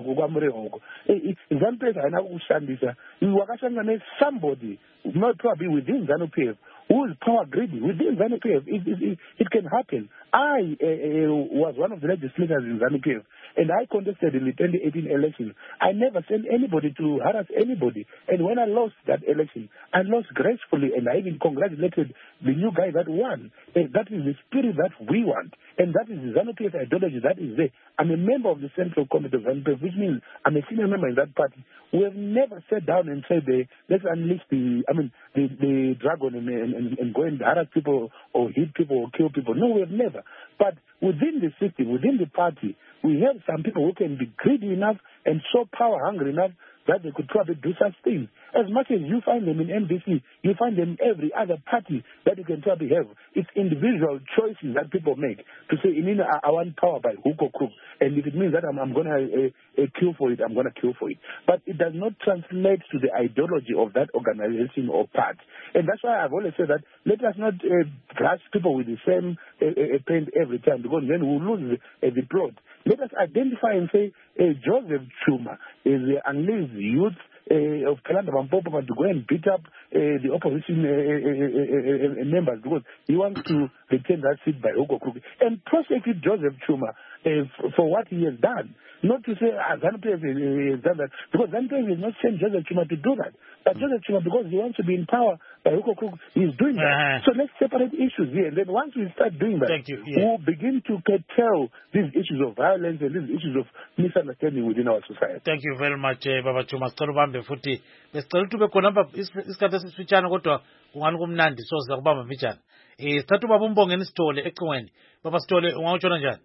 somebody, not probably within ZANU-PF, who is power greedy within ZANU-PF. It can happen. I was one of the legislators in ZANU-PF, and I contested in the 2018 election. I never sent anybody to harass anybody. And when I lost that election, I lost gracefully, and I even congratulated the new guy that won. And that is the spirit that we want. And that is the ZANU-PF ideology that is there. I'm a member of the Central Committee of ZANU-PF, which means I'm a senior member in that party. We have never sat down and said, let's unleash the dragon and go and harass people or hit people or kill people. No, we have never. But within the system, within the party, we have some people who can be greedy enough and so power hungry enough that they could probably do such things. As much as you find them in MDC, you find them in every other party that you can probably have. It's individual choices that people make to say, I want power by hook or crook. And if it means that I'm going to kill for it, I'm going to kill for it. But it does not translate to the ideology of that organization or party. And that's why I've always said that let us not brush people with the same paint every time, because then we'll lose the plot. Let us identify and say Joseph Chuma is the unleashed youth of Kalanda Bampopa to go and beat up the opposition members because he wants to retain that seat by hook or crook, and prosecute Joseph Chuma for what he has done. Not to say ZANU-PF has done that, because ZANU-PF has not sent Joseph Chuma to do that. But Joseph Chuma, because he wants to be in power by hook or crook, he's doing that. So let's separate issues here. And then once we start doing that, we'll begin to curtail these issues of violence and these issues of misunderstanding within our society. Thank you very much, Baba Chuma. Sicela ubambe futhi. Besicela ukuthi ube khona isikhathi esifitshane kodwa ungani kumnandi soza kubamba mfitshane. Sithatha ubaba umbongeni Sithole ecingweni. Baba Sithole ungawutshona njani?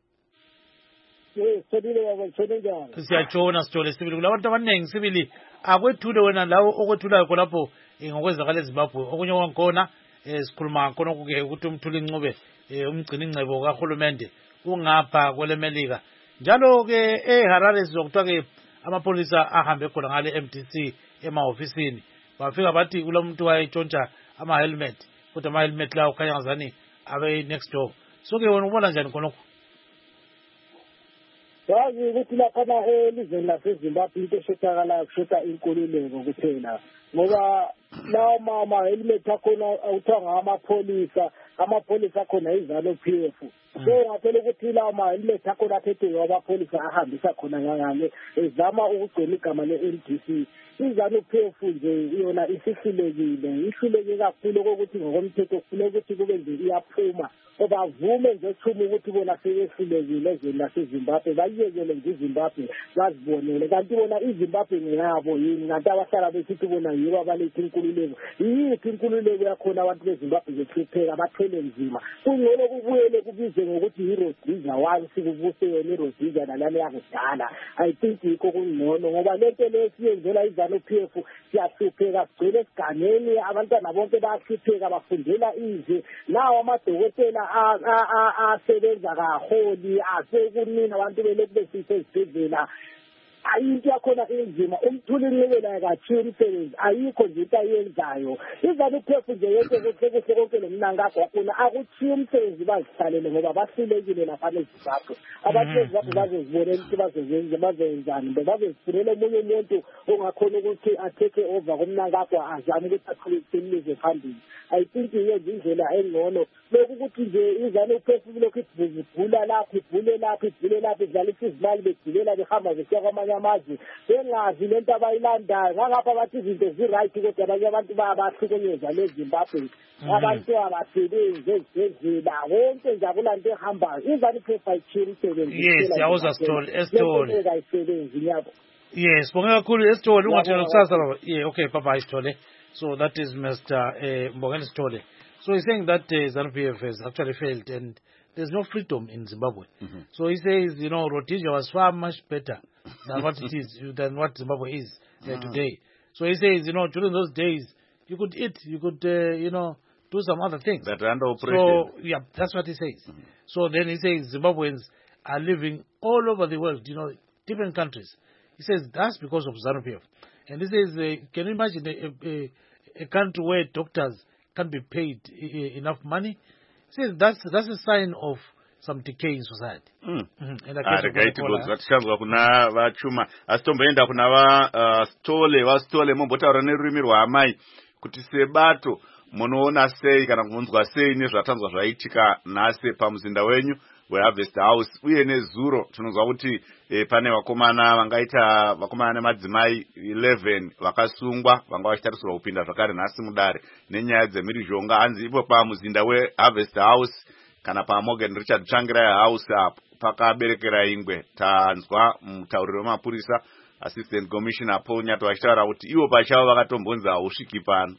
Siyatshona Sithole sibili kulabantu abaningi sibili akwethule wena lawo okwethulayo khonapho ngokwenzakala eZimbabwe okunye kwakhona sikhuluma khona ukuthi umthula incube umgcina ingcebo kaHulumende ungapha kwelemelika njalo ke eHarare sizokuthiwa ke amapolisa ahambe khona ngale MDC emahofisini bafika bathi kulomuntu wayetshontsha ama-helmet kodwa ama-helmet lawo khanya ngazani abe next door so ke wena ubona njani khonokho? Yazi ukuthi laphana elizweni laseZimbabwe into eshothakalayo kushotha inkululeko kuphela ngoba lawo ama-helmet akhona awuthiwa ngamapolisa akhona iZANU-PF. So ngaphela ukuthi lawo ma-helmet akhona aphethe amapholisa ahambisa khona ngangane ezama ukugcina igama le-MDC. iZANU-PF nje yona ihluleke kakhulu kokuthi ngokomthetho kufuneka ukuthi kube nje iyaphuma bavume nje Chuma ukuthi bona seyehlulekile ezweni laseZimbabwe bayiyekele nje iZimbabwe bazibonele kanti bona iZimbabwe ngeyabo yini kanti abahlala besithi bona yibo abaletha inkululeko. Yiphi inkululeko yakhona abantu beZimbabwe behlupheka bathwele nzima kungcono kubuyele kubizwe ngokuthi yiRhodesia one sikubuse yona iRhodesia nalana yakudala. I think yikho kungcono ngoba lento lesiyenzela iZANU-PF siyahlupheka sigcwele esigangeni abantwana bonke bayahlupheka bafundela izwe nawo amadokotela asebenza kaholi asekunina abantu belokhu besise ezibhedlela ayinto yakhona enzima umthuli inqibela kathi umsebenzi ayikho nje into ayenzayo iZANU-PF nje yonke kuhle konke lomnangagwa wakhona akuthiya umsebenzi bazihlalele ngoba bahlulekile lapha eZimbabwe abantu beZimbabwe bazozibonela ukuthi bazenzani bazozifunela omunye umuntu ongakhona ukuthi athethe over komnangagwa azame ukuthi aqhubekise phambili. I think yenze indlela engcono lokhu ukuthi nje iZANU-PF lokhu ibhula lapho ibhule lapho idlalisa izimali begilela behamba besiya kwamanye amazwe bengazi lento abayilandayo ngapha bathi izinto ziright kodwa abanye abantu bayabahlukunyezwa leZimbabwe abantu abasebenzi ezibhedlela wonke nje akulanto ehambayo iZANU-PF ayithini umsebenzi. Yes, yawuza Sithole ayisebenzi yabo. Yes, bonke kakhulu Sithole ungathela kusasa baba. Yeah, okay, bye Sithole. So that is Mr. Mbongeni Sithole. So he's saying that ZANU-PF has actually failed and there's no freedom in Zimbabwe. So he says, Rhodesia was far much better than what it is, than what Zimbabwe is today. So he says, during those days, you could eat, you could, do some other things. That under oppression. So, yeah, that's what he says. So then he says Zimbabweans are living all over the world, different countries. He says that's because of ZANU-PF. And he says, can you imagine a country where doctors can't be paid enough money? He says that's a sign of some decay in society. Vatishambwa kuna vachuma asi tomboenda kuna vastole mombotaura nerurimi rwaamai kuti sebato munoona sei kana kumunzwa sei nezvatanzwa zvaitika nhasi pamuzinda wenyu weHarvest House uye nezuro tinonzwa kuti pane vakomana nemadzimai 11 vakasungwa vanga vachitarisirwa kupinda zvakare nhasi mudare nenyaya dzemhirizhonga hanzi ipo pamuzinda weHarvest House kana paMorgan Richard Tsvangirai House apo pakaberekera ingwe. Tanzwa mutauriro wemapurisa Assistant Commissioner Paul Nyato vachitaura kuti ivo pachavo vakatombonza hausviki pano.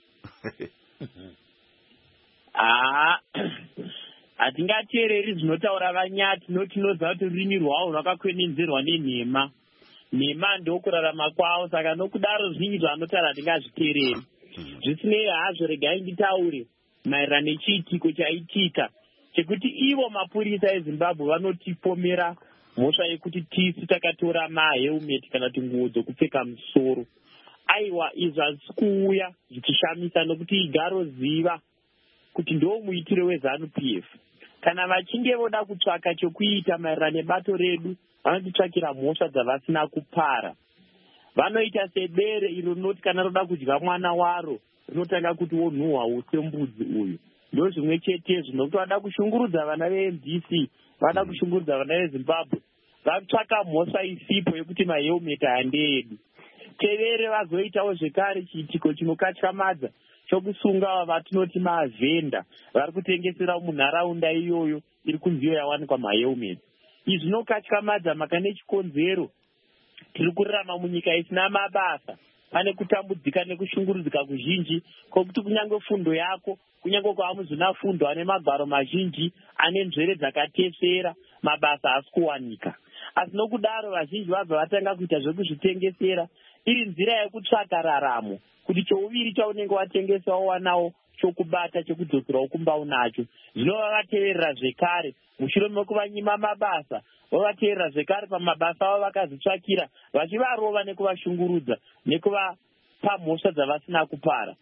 Hatingateereri zvinotaura Vanyati notinoziva kuti rurimi rwavo rwakakwenenzverwa nenhema. Nhema ndokurarama kwavo, saka nokudaro zvinji zvanotaura hatingazviteereri. Zvisinei hazvo, regai nditaure maererano nechiitiko chaitika chekuti ivo mapurisa eZimbabwe vanotipomera mhosva yekuti tisu takatora mahelmet kana kuti nguo dzokupfeka musoro. Aiwa, izvi hazvisi kuuya zvichishamisa nokuti igaro ziva kuti ndo muitiro weZANU-PF. Kana vachinge voda kutsvaka chokuita maererano nebato redu, vanotitsvakira mhosva dzavasina kupara. Vanoita sebere iro rinoti kana roda kudya mwana waro rinotanga kuti wonhuhwa sembudzi uyu. Ndo zvimwe chetezvo nokuti vada kushungurudza vana veMDC, vada kushungurudza vana veZimbabwe, vatsvaka mhosva isipo yekuti mahelmet handeedu. Tevere vazoitawo zvekare chiitiko chinokatyamadza chokusunga vatinoti mavhenda vari kutengesera munharaunda iyoyo iri kunziyo yawanikwa mahelmet. Izvi zvinokatyamadza maka nechikonzero tiri kurarama munyika isina mabasa. Pane kutambudzika nekushungurudzika kuzhinji kwokuti kunyange fundo yako, kunyange kwamuzvina fundo ane magwaro mazhinji ane nzvere dzakatesera, mabasa hasi kuwanika. Asi nokudaro vazhinji vabva vatanga kuita zvekuzvitengesera iri nzira yekutsvaka raramo, kuti chouviri chaunenge watengesa wawanawo chokubata chekudzoserawo kumba unacho. Zvino vavateverera zvekare mushure mekuvanyima mabasa, vavateverera zvekare pamabasa avo vakazvitsvakira, vachivarova nekuvashungurudza nekuvapa mhosva dzavasina kupara.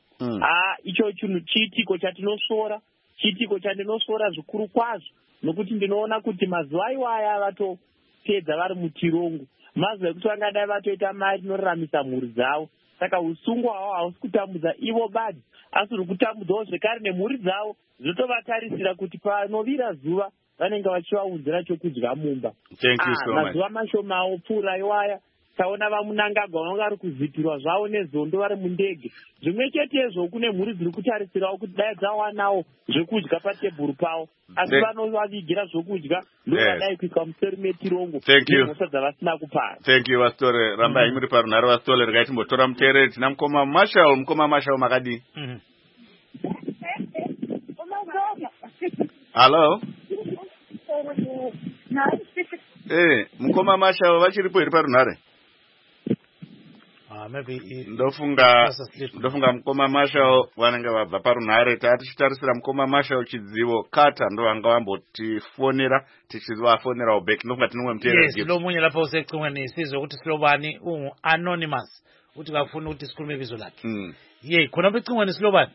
Icho chiitiko chatinosora, chiitiko chandinosora zvikuru kwazvo, nokuti ndinoona kuti mazuva iwaya vatopedza vari mutirongo. Mazuva ekuti vangadai vatoita mari inoraramisa mhuri dzavo. Saka usungu hwavo hausi kutambudza ivo badi, asi uri kutambudzawo zvekare nemhuri dzavo. Zvotovatarisira kuti panovira zuva vanenge vachivaunzira chokudya mumba. Mazuva mashomawo pfuura iwaya taona vamunangagwa vanga vari kuzipirwa zvavo nezondo vari mundege. Zvimwe chetezvo kune mhuri dziri kutarisirawo kuti dai dzawanawo zvekudya patebhuru pavo, asi vanovavigira zvokudya ndovadai kuiswa museri metirongo nemhosva dzavasina kupara. Thank you Vastore. Rambai muri parunhare Vastore, regai timbotora muteereri. Tina Mukoma Marshall makadi. Hello. Mukoma Marshall vachiripo here parunhare? Ndofunga Mukoma Marshall vanenge vabva parunhare. Tichitarisira Mukoma Marshall chidzivo Kata ndo vanga vambotifonera tichivafonerawo back. Ndofunga tinomwe muteereri. Yes, lomunyira pa usecimweni sizwe kuti Silobani anonymous kuti vafuna kuti sikhulume bizo lakhe. Ye khona becimweni Silobani?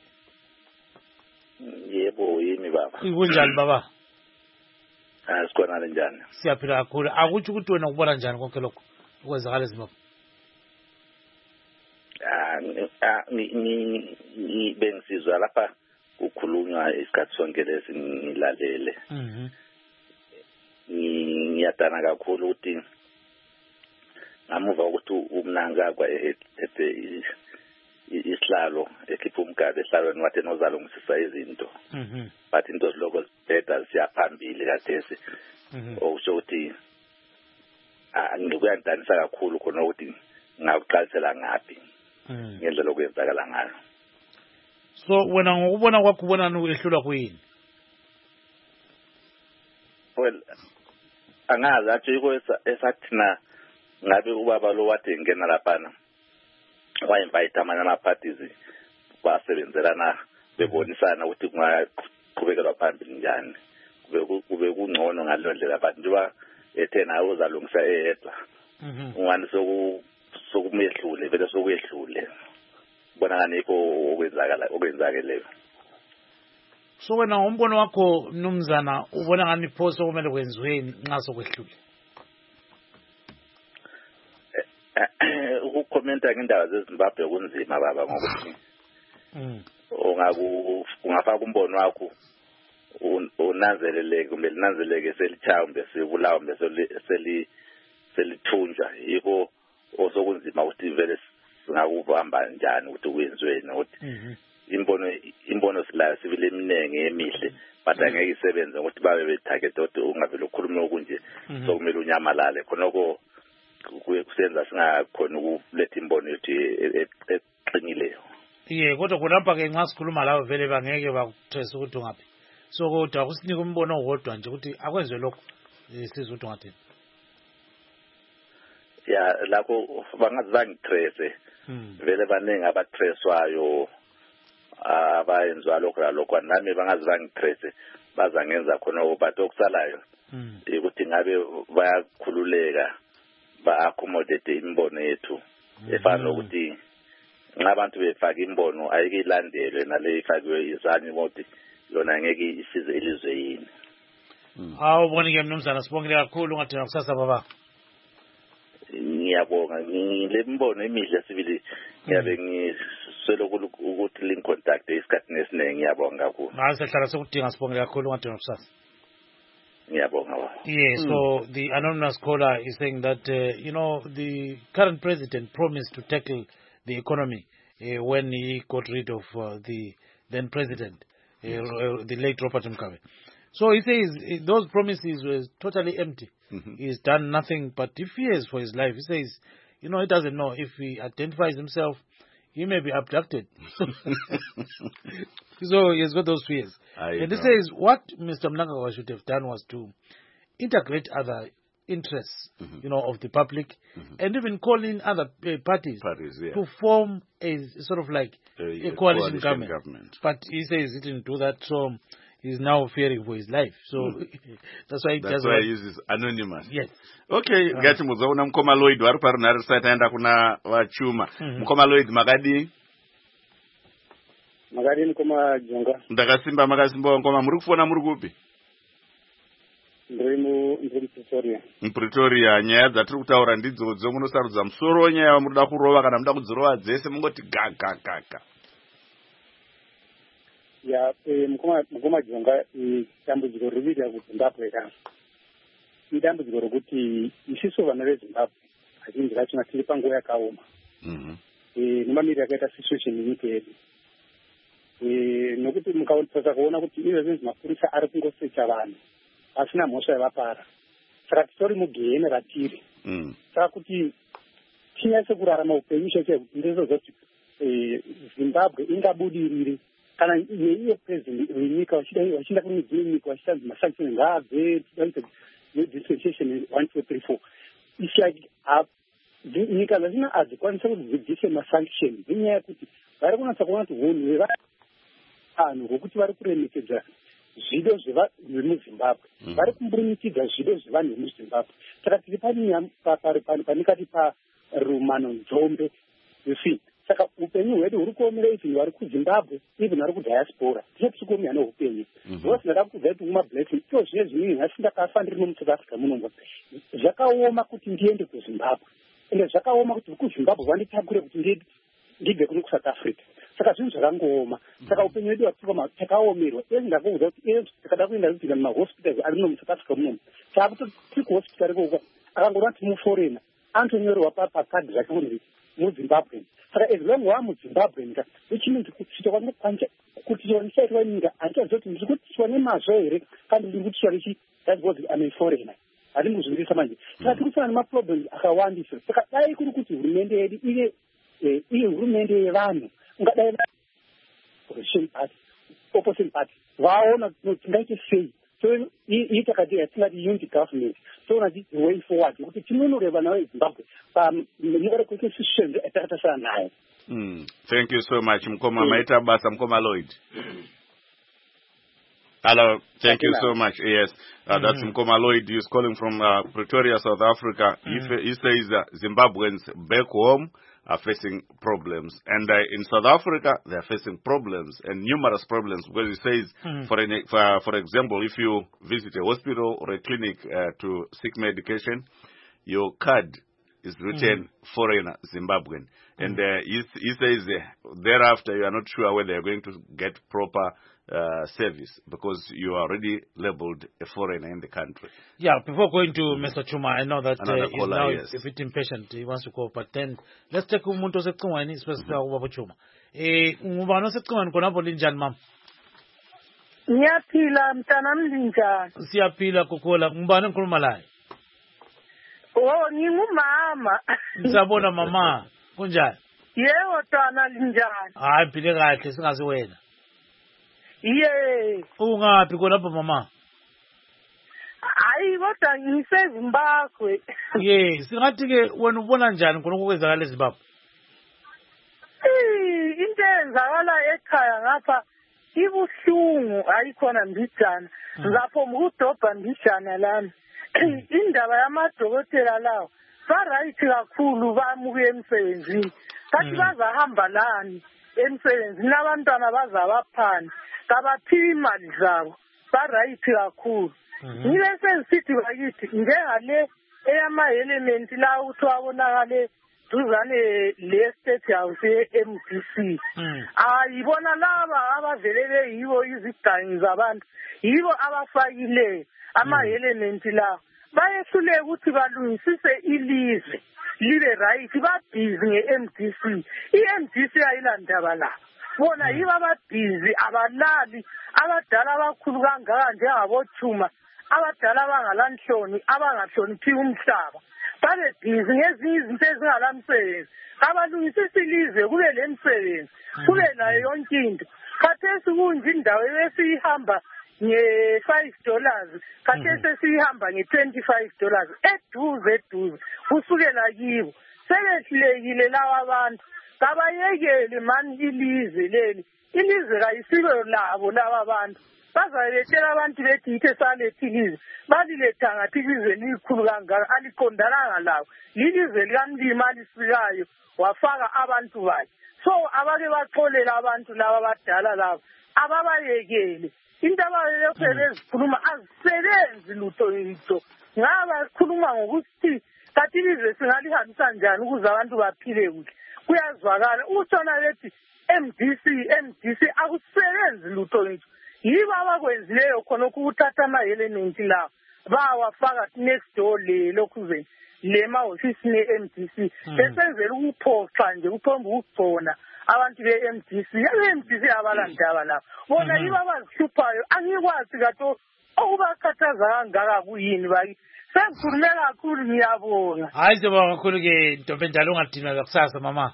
Yebo yimi baba. Kunjani baba? Sikhona njani? Siyaphila kakhulu. Akuthi ukuthi wena kubona njani konke lokho okwenzakala eZimbabwe? Ni bengisizwa lapha kukhulunywa isikhathi sonke lesi ngilalele. Ngiyadana kakhulu ukuthi ngamuva ukuthi umnangagwa ethe isihlalo ekhipha umgadi esihlalweni wathi nozalungisisa izinto. But into ziloko zibheda siyaphambili kathesi. Okusho ukuthi ngikuyandanisa kakhulu khona ukuthi ngakuqalisela ngaphi ngendlela okwenzakala ngayo. So wena ngokubona kwakho ubona ehlulwa kuyini? Well, angazi athi yiko esathina ngabe ubaba lo wathi ngena laphana wa-invite amanye ama-parties basebenzelana bebonisana ukuthi kungaqhubekelwa phambili njani kube kungcono ngaleyo ndlela but njengoba ethe nawe uzalungisa eyedwa ungani sokumehlule vele sokuyehlule bona nganikho okwenzakeleyo. So wena ngombono wakho mnumzana ubona ngani phoso okumele kwenziweni nxa sokwehlule? Ukukhomenta ngendaba zeZimbabwe kunzima baba ngokuthi ungafaka umbono wakho unanzeleleke kumbe linanzeleke selichaya kumbe sibulawa kumbe selithunjwa yiko osokunzima ukuthi vele singakubamba njani ukuthi kwenziweni ukuthi imbono silayo sivile eminingi emihle but angeke isebenze ukuthi babe betarget ukuthi ungavele ukhulume okunje sokumele unyamalale khonoko kusenza singakhona ukuletha imbono yethu eqinileyo. Kodwa kulapha ke nxa sikhuluma lawo vele bangeke bakuthesa ukuthi ungaphi. So kodwa kusinika umbono wodwa nje ukuthi akwenziwe lokho sizwe ukuthi ungathini. Lapho bangazangitrese vele baningi abatreswayo abayenziwa lokho nami bangazangitrese bazangenza khona but okusalayo ukuthi ngabe bayakhululeka ba-accommodate imbono yethu efana nokuthi ngabantu befaka imbono ayike ilandelwe nale ifakiwe izani ukuthi yona ngeke isize ilizwe yini. Awubonike mnumzana sibongile kakhulu ngathi nakusasa baba. Ngiyabonga ngile mbono emihle sibili ngiyabe ngiswele ukuthi link contact isikhathi nesiningi ngiyabonga kakhulu. Ngasehlala sokudinga sibongile kakhulu ngathi nakusasa. Yes, so the anonymous caller is saying that, the current president promised to tackle the economy when he got rid of the then president, the late Robert Mugabe. So he says those promises were totally empty. He's done nothing but he fears for his life. He says, he doesn't know if he identifies himself, he may be abducted. So he's got those fears. And he says what Mr. Mnangagwa should have done was to integrate other interests, of the public, and even call in other parties to form a sort of like a coalition government. But he says he didn't do that, so he's now fearing for his life. So that's why he uses anonymous. Yes. Okay, ngati muzaona Mkoma Lloyd vari parunhare taenda kuna vachuma. Mkoma Lloyd makadi? Makadi Mkoma Jonga. Ndakasimba makasimba Mkoma muri kufona muri kupi? Ndiri Pretoria. Pretoria nyaya dzatiri kutaura ndidzodzo munosarudza musoro nyaya munoda kurova kana munoda kudzorova dzese mungoti gaga. Mukoma Jonga dambudziko riri kuZimbabwe idambudziko rokuti isiso vana veZimbabwe azhinji racho tiri panguva yakaoma nemamiriro akaita situation munyika yedu nokuti mukaonesa kuona kuti izvezvi mapurisa ari kungosecha vanhu asina mhosva yavapara saka titori mugehena ratiri saka kuti tinyase kurarama upenyu cheche ndezozoti Zimbabwe ingabudirire kana yeiye president wenyika wachida kune dzimwe nyika wachida masanction ngaabve dispensation 1 2 3 4 it's like nyika dzazvino hadzikwanisa kuti dzibvise masanction nenyaya yekuti vari kunatsa kuona kuti hunhu vevanhu vokuti vari kuremekedza zvido zvemuzimbabwe vari kumburumikidza zvido zvevanhu vemuzimbabwe saka tiri panekati parumano nzombe yusi saka upenyu hwedu huri kuomera even vari kuzimbabwe even vari kudiaspora tine tichikuomera neupenyu ova sindada kudza kuti mumablessing ito zvine zvimwe nhasi ndakafa ndiri nomusouth africa munombo zvakaoma kuti ndiende kuzimbabwe ende zvakaoma kuti kuzimbabwe vanditakure kuti ndibve kune kusouth africa saka zvinhu zvakangooma saka upenyu hwedu hwatikoma takaomerwa ndakaudza kuti takada kuenda kudzina mumahospitals ari muno musouth africa munomo taakuti tiri kuhospitari kouka akangorwa kuti muforena antonyorerwa pakadhi zvake kuti muzimbabwe saka as long waa muzimbabwe nika which means kuti chiwanishaitwa nyika handichaziva kuti ndiri kutiswa nemazvo here kandi ndiri kutiswa nechi that's what I'm a foreigner handii kuzvindirisa manje saka tiri kusana nemaproblems akawandisa saka dai kuri kuti hurumende yedu iye hurumende yevanhu ungadai opposition party vaona tingaite sei so ita kati yatinati unity government so na the way forward ukuthi tinunure vana vezimbabwe nyika rekuti swishenze atakatasana nayo. Thank you so much Mkoma maita basa Mkoma Lloyd. Hello, thank you so much. Yes, that's Mkoma Lloyd. He's calling from Pretoria, South Africa. He says Zimbabweans back home are facing problems, and in South Africa they are facing problems and numerous problems. Because he says, for example, if you visit a hospital or a clinic to seek medication, your card is written foreigner Zimbabwean, and he says thereafter you are not sure whether you're going to get proper service because you are already labeled a foreigner in the country. Yeah, before going to Mr. Chuma, I know that he's now yes. a bit impatient. He wants to go, but then let's take umuntu oseqhumani sibesika ubaba Chuma. Ngubani oseqhumani khonapho linjani mama? Ngiyaphila mntana mlinjani? Siyaphila kokola. Ngubani engikhuluma la? Oh, ngingumama. Ngiyabona mama. Kunjani? Yebo tana linjani? Hayi phile kahle singazi wena. Yeah. Ungaphi khonapho mama? Hayi kodwa ngiseZimbabwe. Yes, singathi ke wena ubona njani khona okwenzakala eZimbabwe? Into eyenzakala ekhaya ngapha ibuhlungu ayikhona mbijana. Ngapho ukudobha mbijana lami. Indaba yamadokotela lawo ba-right kakhulu bamuke emsebenzini. Kathi bazahamba lani emsebenzini abantwana bazabaphani. Kabaphiwa imali zabo ba-right kakhulu. Ngibe sengisithi bakithi njengale eyama-element la ukuthi wabonakale duzane le state house ye-MDC. Ayibona laba abavele beyibo izigangi zabantu yibo abafakileyo ama-element lawo bayehluleka ukuthi balungisise ilizwe libe right babhizi nge-MDC. I-MDC ayilandaba la bona yibo ababhizi abalali abadala abakhulu kangaka njengaboChuma abadala abangalanhloni abangahloniphi umhlaba babebhizi ngezinye izinto ezingalamsebenzi abalungisisa ilizwe kube lemsebenzi kube nayo yonke into. Khathesi kunje indawo ebesiyihamba nge$5 khathesi siyihamba nge$25 eduze kusukela kibo sebehlulekile lawa abantu kabayekele mani ilizwe leli ilizwe kayisilo labo laba abantu bazayetshela abantu bethi ithe saletha ilizwe baliletha ngathi ilizwe likhulu kangaka aliqondananga lawo lilizwe likamlima alisikayo wafaka abantu bakhe so abake baxolela abantu laba abadala labo ababayekele into abayekho bezikhuluma azisebenzi lutho yitho ngaba khuluma ngokuthi kathi ilizwe singalihambisa njani ukuze abantu baphile kuhle kuyazwakala utshona bethi MDC akusebenzi lutho yitho yibo abakwenzileyo khona ukuthatha ama-element lawo bawafaka next door lokhu lemahofisi ne-MDC besenzela ukuphoxa nje kuphomba ukugcona abantu be-MDC ebe-MDC abalandaba lapho bona yibo abazihluphayo angikwazi kato okubakhathaza kangaka kuyini bakithi sengikhulume kakhulu ngiyabonga. Hayi sibonga kakhulu-ke ntombi njalo ungadinwa kusasa mama.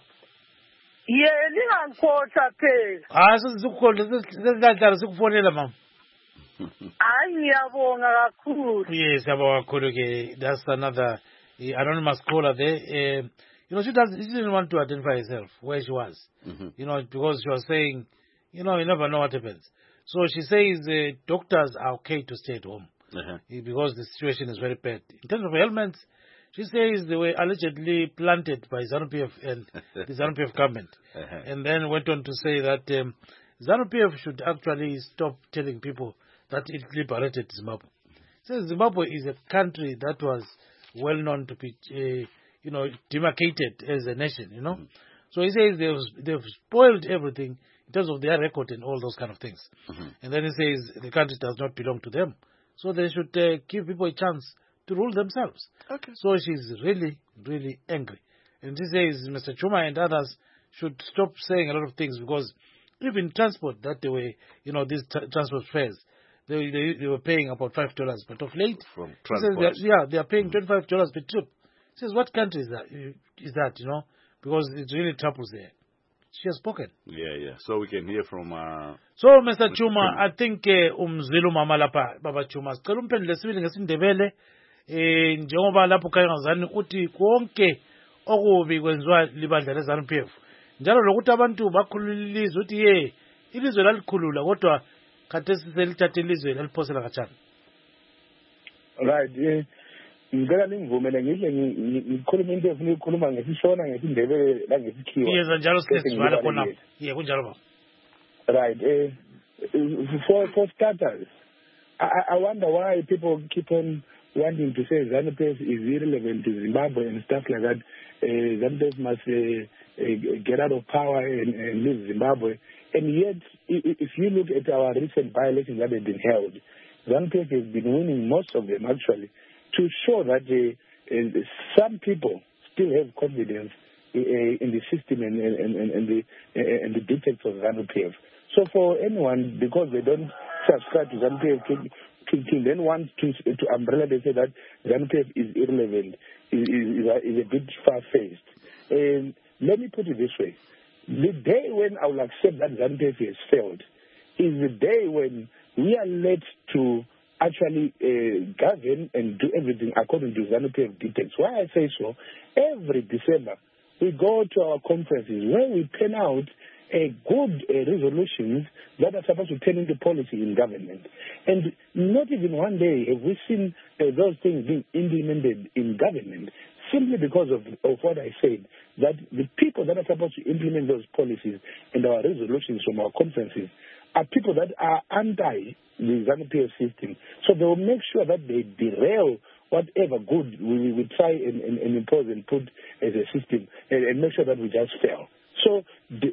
Lingangikhohlwa phela. Hayi sesizukukhohlwa sesilandlala sikufonela mama. Hayi ngiyabonga kakhulu. Yes, siyabonga kakhulu-ke. That's another anonymous caller there. She didn't want to identify herself where she was. Because she was saying, you never know what happens. So she says doctors are okay to stay at home because the situation is very bad. In terms of ailments, she says they were allegedly planted by ZANU-PF and the ZANU-PF government. And then went on to say that ZANU-PF should actually stop telling people that it liberated Zimbabwe. Says Zimbabwe is a country that was well known to be, demarcated as a nation, So he says they've spoiled everything in terms of their record and all those kind of things. And then he says the country does not belong to them. So they should give people a chance to rule themselves. Okay. So she's really, really angry. And she says Mr. Chuma and others should stop saying a lot of things because even transport that they were, these transport fares, they were paying about $5, but of late, from transport. They are paying $25 per trip. He says, what country is that? Because it really troubles there. she has spoken. Yeah. So we can hear from... So, Mr. Chuma, I think umzilu mama lapha, Baba Chuma, sicela umphendule sibili ngesindebele, njengoba lapho khayingazani uthi konke okubi kwenziwa libandla leZANU-PF. Njalo lokuthi abantu bakhulula ilizwe uthi ilizwe lalikhulula kodwa khathesi selithathe ilizwe laliphosela kanjani. Right, ngicela ningivumele ngidle ngikhuluma into efuna ukukhuluma ngesishona ngesindebele la ngesikhiwa. Yenza njalo sinezivala khona. Kunjalo baba. Right, for starters, I wonder why people keep on wanting to say ZANU-PF is irrelevant to Zimbabwe and stuff like that. ZANU-PF must get out of power and leave Zimbabwe. And yet, if you look at our recent by-elections that have been held, ZANU-PF has been winning most of them, actually, to show that some people still have confidence in the system and the dictates of ZANU-PF. So for anyone, because they don't subscribe to ZANU-PF, to then want to umbrella, they say that ZANU-PF is irrelevant, is a bit far-fetched. Let me put it this way. The day when I will accept that ZANU-PF has failed is the day when we are led to actually govern and do everything according to ZANU-PF dictates. Why I say so, every December we go to our conferences where we pen out good resolutions that are supposed to turn into policy in government. And not even one day have we seen those things being implemented in government, simply because of what I said, that the people that are supposed to implement those policies and our resolutions from our conferences are people that are anti the ZANU-PF system. So they will make sure that they derail whatever good we try and impose and put as a system and make sure that we just fail. So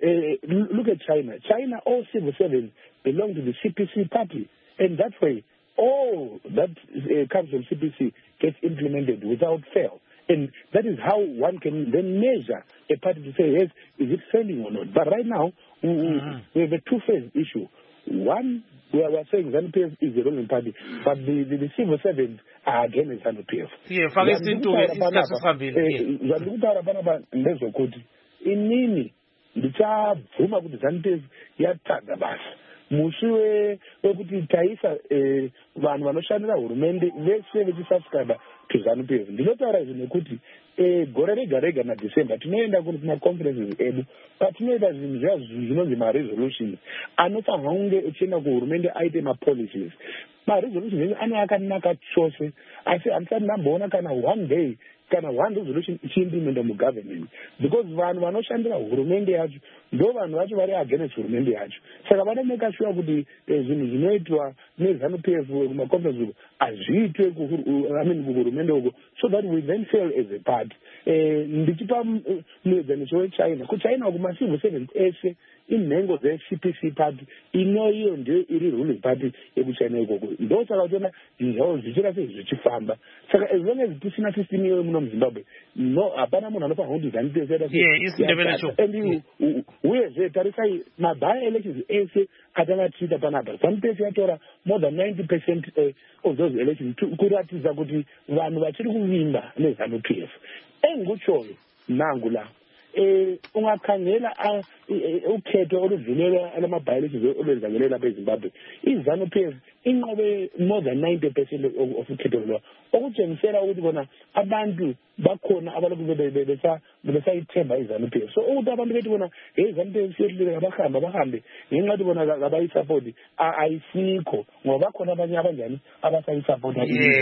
look at China. China, all civil servants belong to the CPC party. And that way, all that comes from CPC gets implemented without fail. And that is how one can then measure a party to say, yes, is it failing or not? But right now, we have a two-phase issue. One, we are saying ZANU-PF is the ruling party, but the civil servants are against ZANU-PF. Inini ndichavuma kuti ZANU-PF yatadza basa musi wekuti taisa vanhu vanoshandira hurumende vese vechisubscribe to ZANU-PF. Ndinotaura izvi nekuti gore rega rega naDecember tinoenda kumaconferences edu patinoita zvinhu zvinonzi maresolutions anofanirwa kunge echienda kuhurumende aite mapolicies. Maresolutions ane akanaka chose, asi handisati ndamboona kana one day kana one resolution ichiimplementa mugovernment, because vanhu vanoshandira hurumende yacho ndo vanhu vacho vari against hurumende yacho. Saka vanomeka sure kuti zvinhu zvinoitwa neZANU-PF kumaconference uko hazviitwe kuhurumende uko, so that we then fail as a party. Ndichipa muenzaniso weChina, kuChina uko macivil servants ese inhengo dzeCPC party inoiyo ndio iri ruling party yekuChina ikoko. Ndo saka uchiona zvinhu zvichira sei zvichifamba. Saka as long as tisina system iyoyo muno muZimbabwe, no hapana munhu anofanira kuti ZANU-PF yaita uyezve tarisai maby-elections ese atanga tiita panapa, ZANU-PF yatora more than 90% of those elections kuratidza kuti vanhu vachiri kuvimba neZANU-PF. Enguchoyo nangu la ungakhangela ukhetho oludlulela alama-by-elections olwenzakelele lapha eZimbabwe, iZANU-PF inqobe more than 90% of ukhetho lwa, okutshengisela ukuthi bona abantu bakhona abalokhu besayithemba iZANU-PF. So ukuthi abantu bethi bona iZANU-PF siyehluleka bahambe ngenxa yokuthi bona kabayisapoti ayisikho, ngoba bakhona abanye abanjani abasayisapota.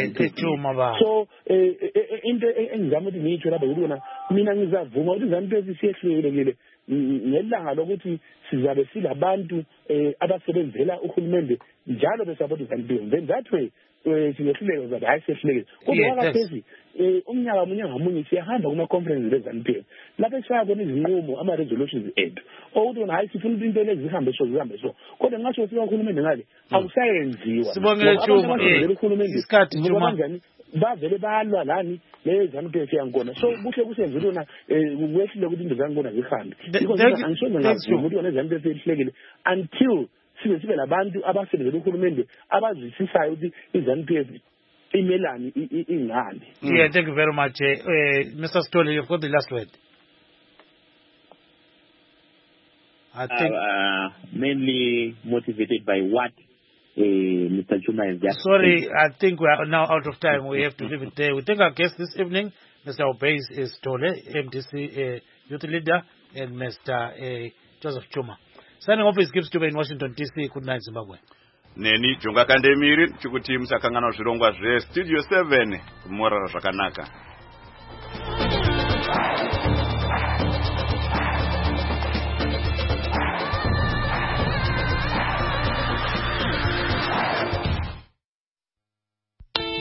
So into engizama ukuthi ngiyitsho lapha ukuthi bona mina ngizavuma ukuthi iZANU-PF siyehlulekile ngelanga lokuthi sizabe silabantu abasebenzela uhulumende njalo besapota iZANU-PF. Then that way siyehluleka zabe hayi siyehlulekile. Kodwa wakaphezi umnyaka munye ngamunye siyahamba kuma-conferences leZANU-PF lapho esifaka khona izinqumo ama-resolutions ethu okuthi bona hayi sifuna into lezi zihambe so, kodwa ngasho sika uhulumende ngale akusayenziwa. Sibongele Chuma, isikhathi Chuma bavele balwa lani leZANU-PF yankona. So kuhle kusenzela na kwehlule ukuthi into zankona zihambe, because angisho ngazivuma ukuthi wona iZANU-PF yehlulekile until sibe labantu abasebenzela uhulumende abazwisisayo ukuthi iZANU-PF imelani ingani. Yeah, thank you very much. Mr. Stoli, you've got the last word. I think mainly motivated by what Mr. Chuma has just Sorry, said. I think we are now out of time. We have to leave it there. We thank our guests this evening, Mr. Obeys Stole, MDC youth leader, and Mr. Joseph Chuma. Signing off is Gibbs Tuba in Washington, D.C. Good night, Zimbabwe. Neni Junga Kandemiri, chikuti msakangana zvirongwa Studio 7 kumorara zvakanaka.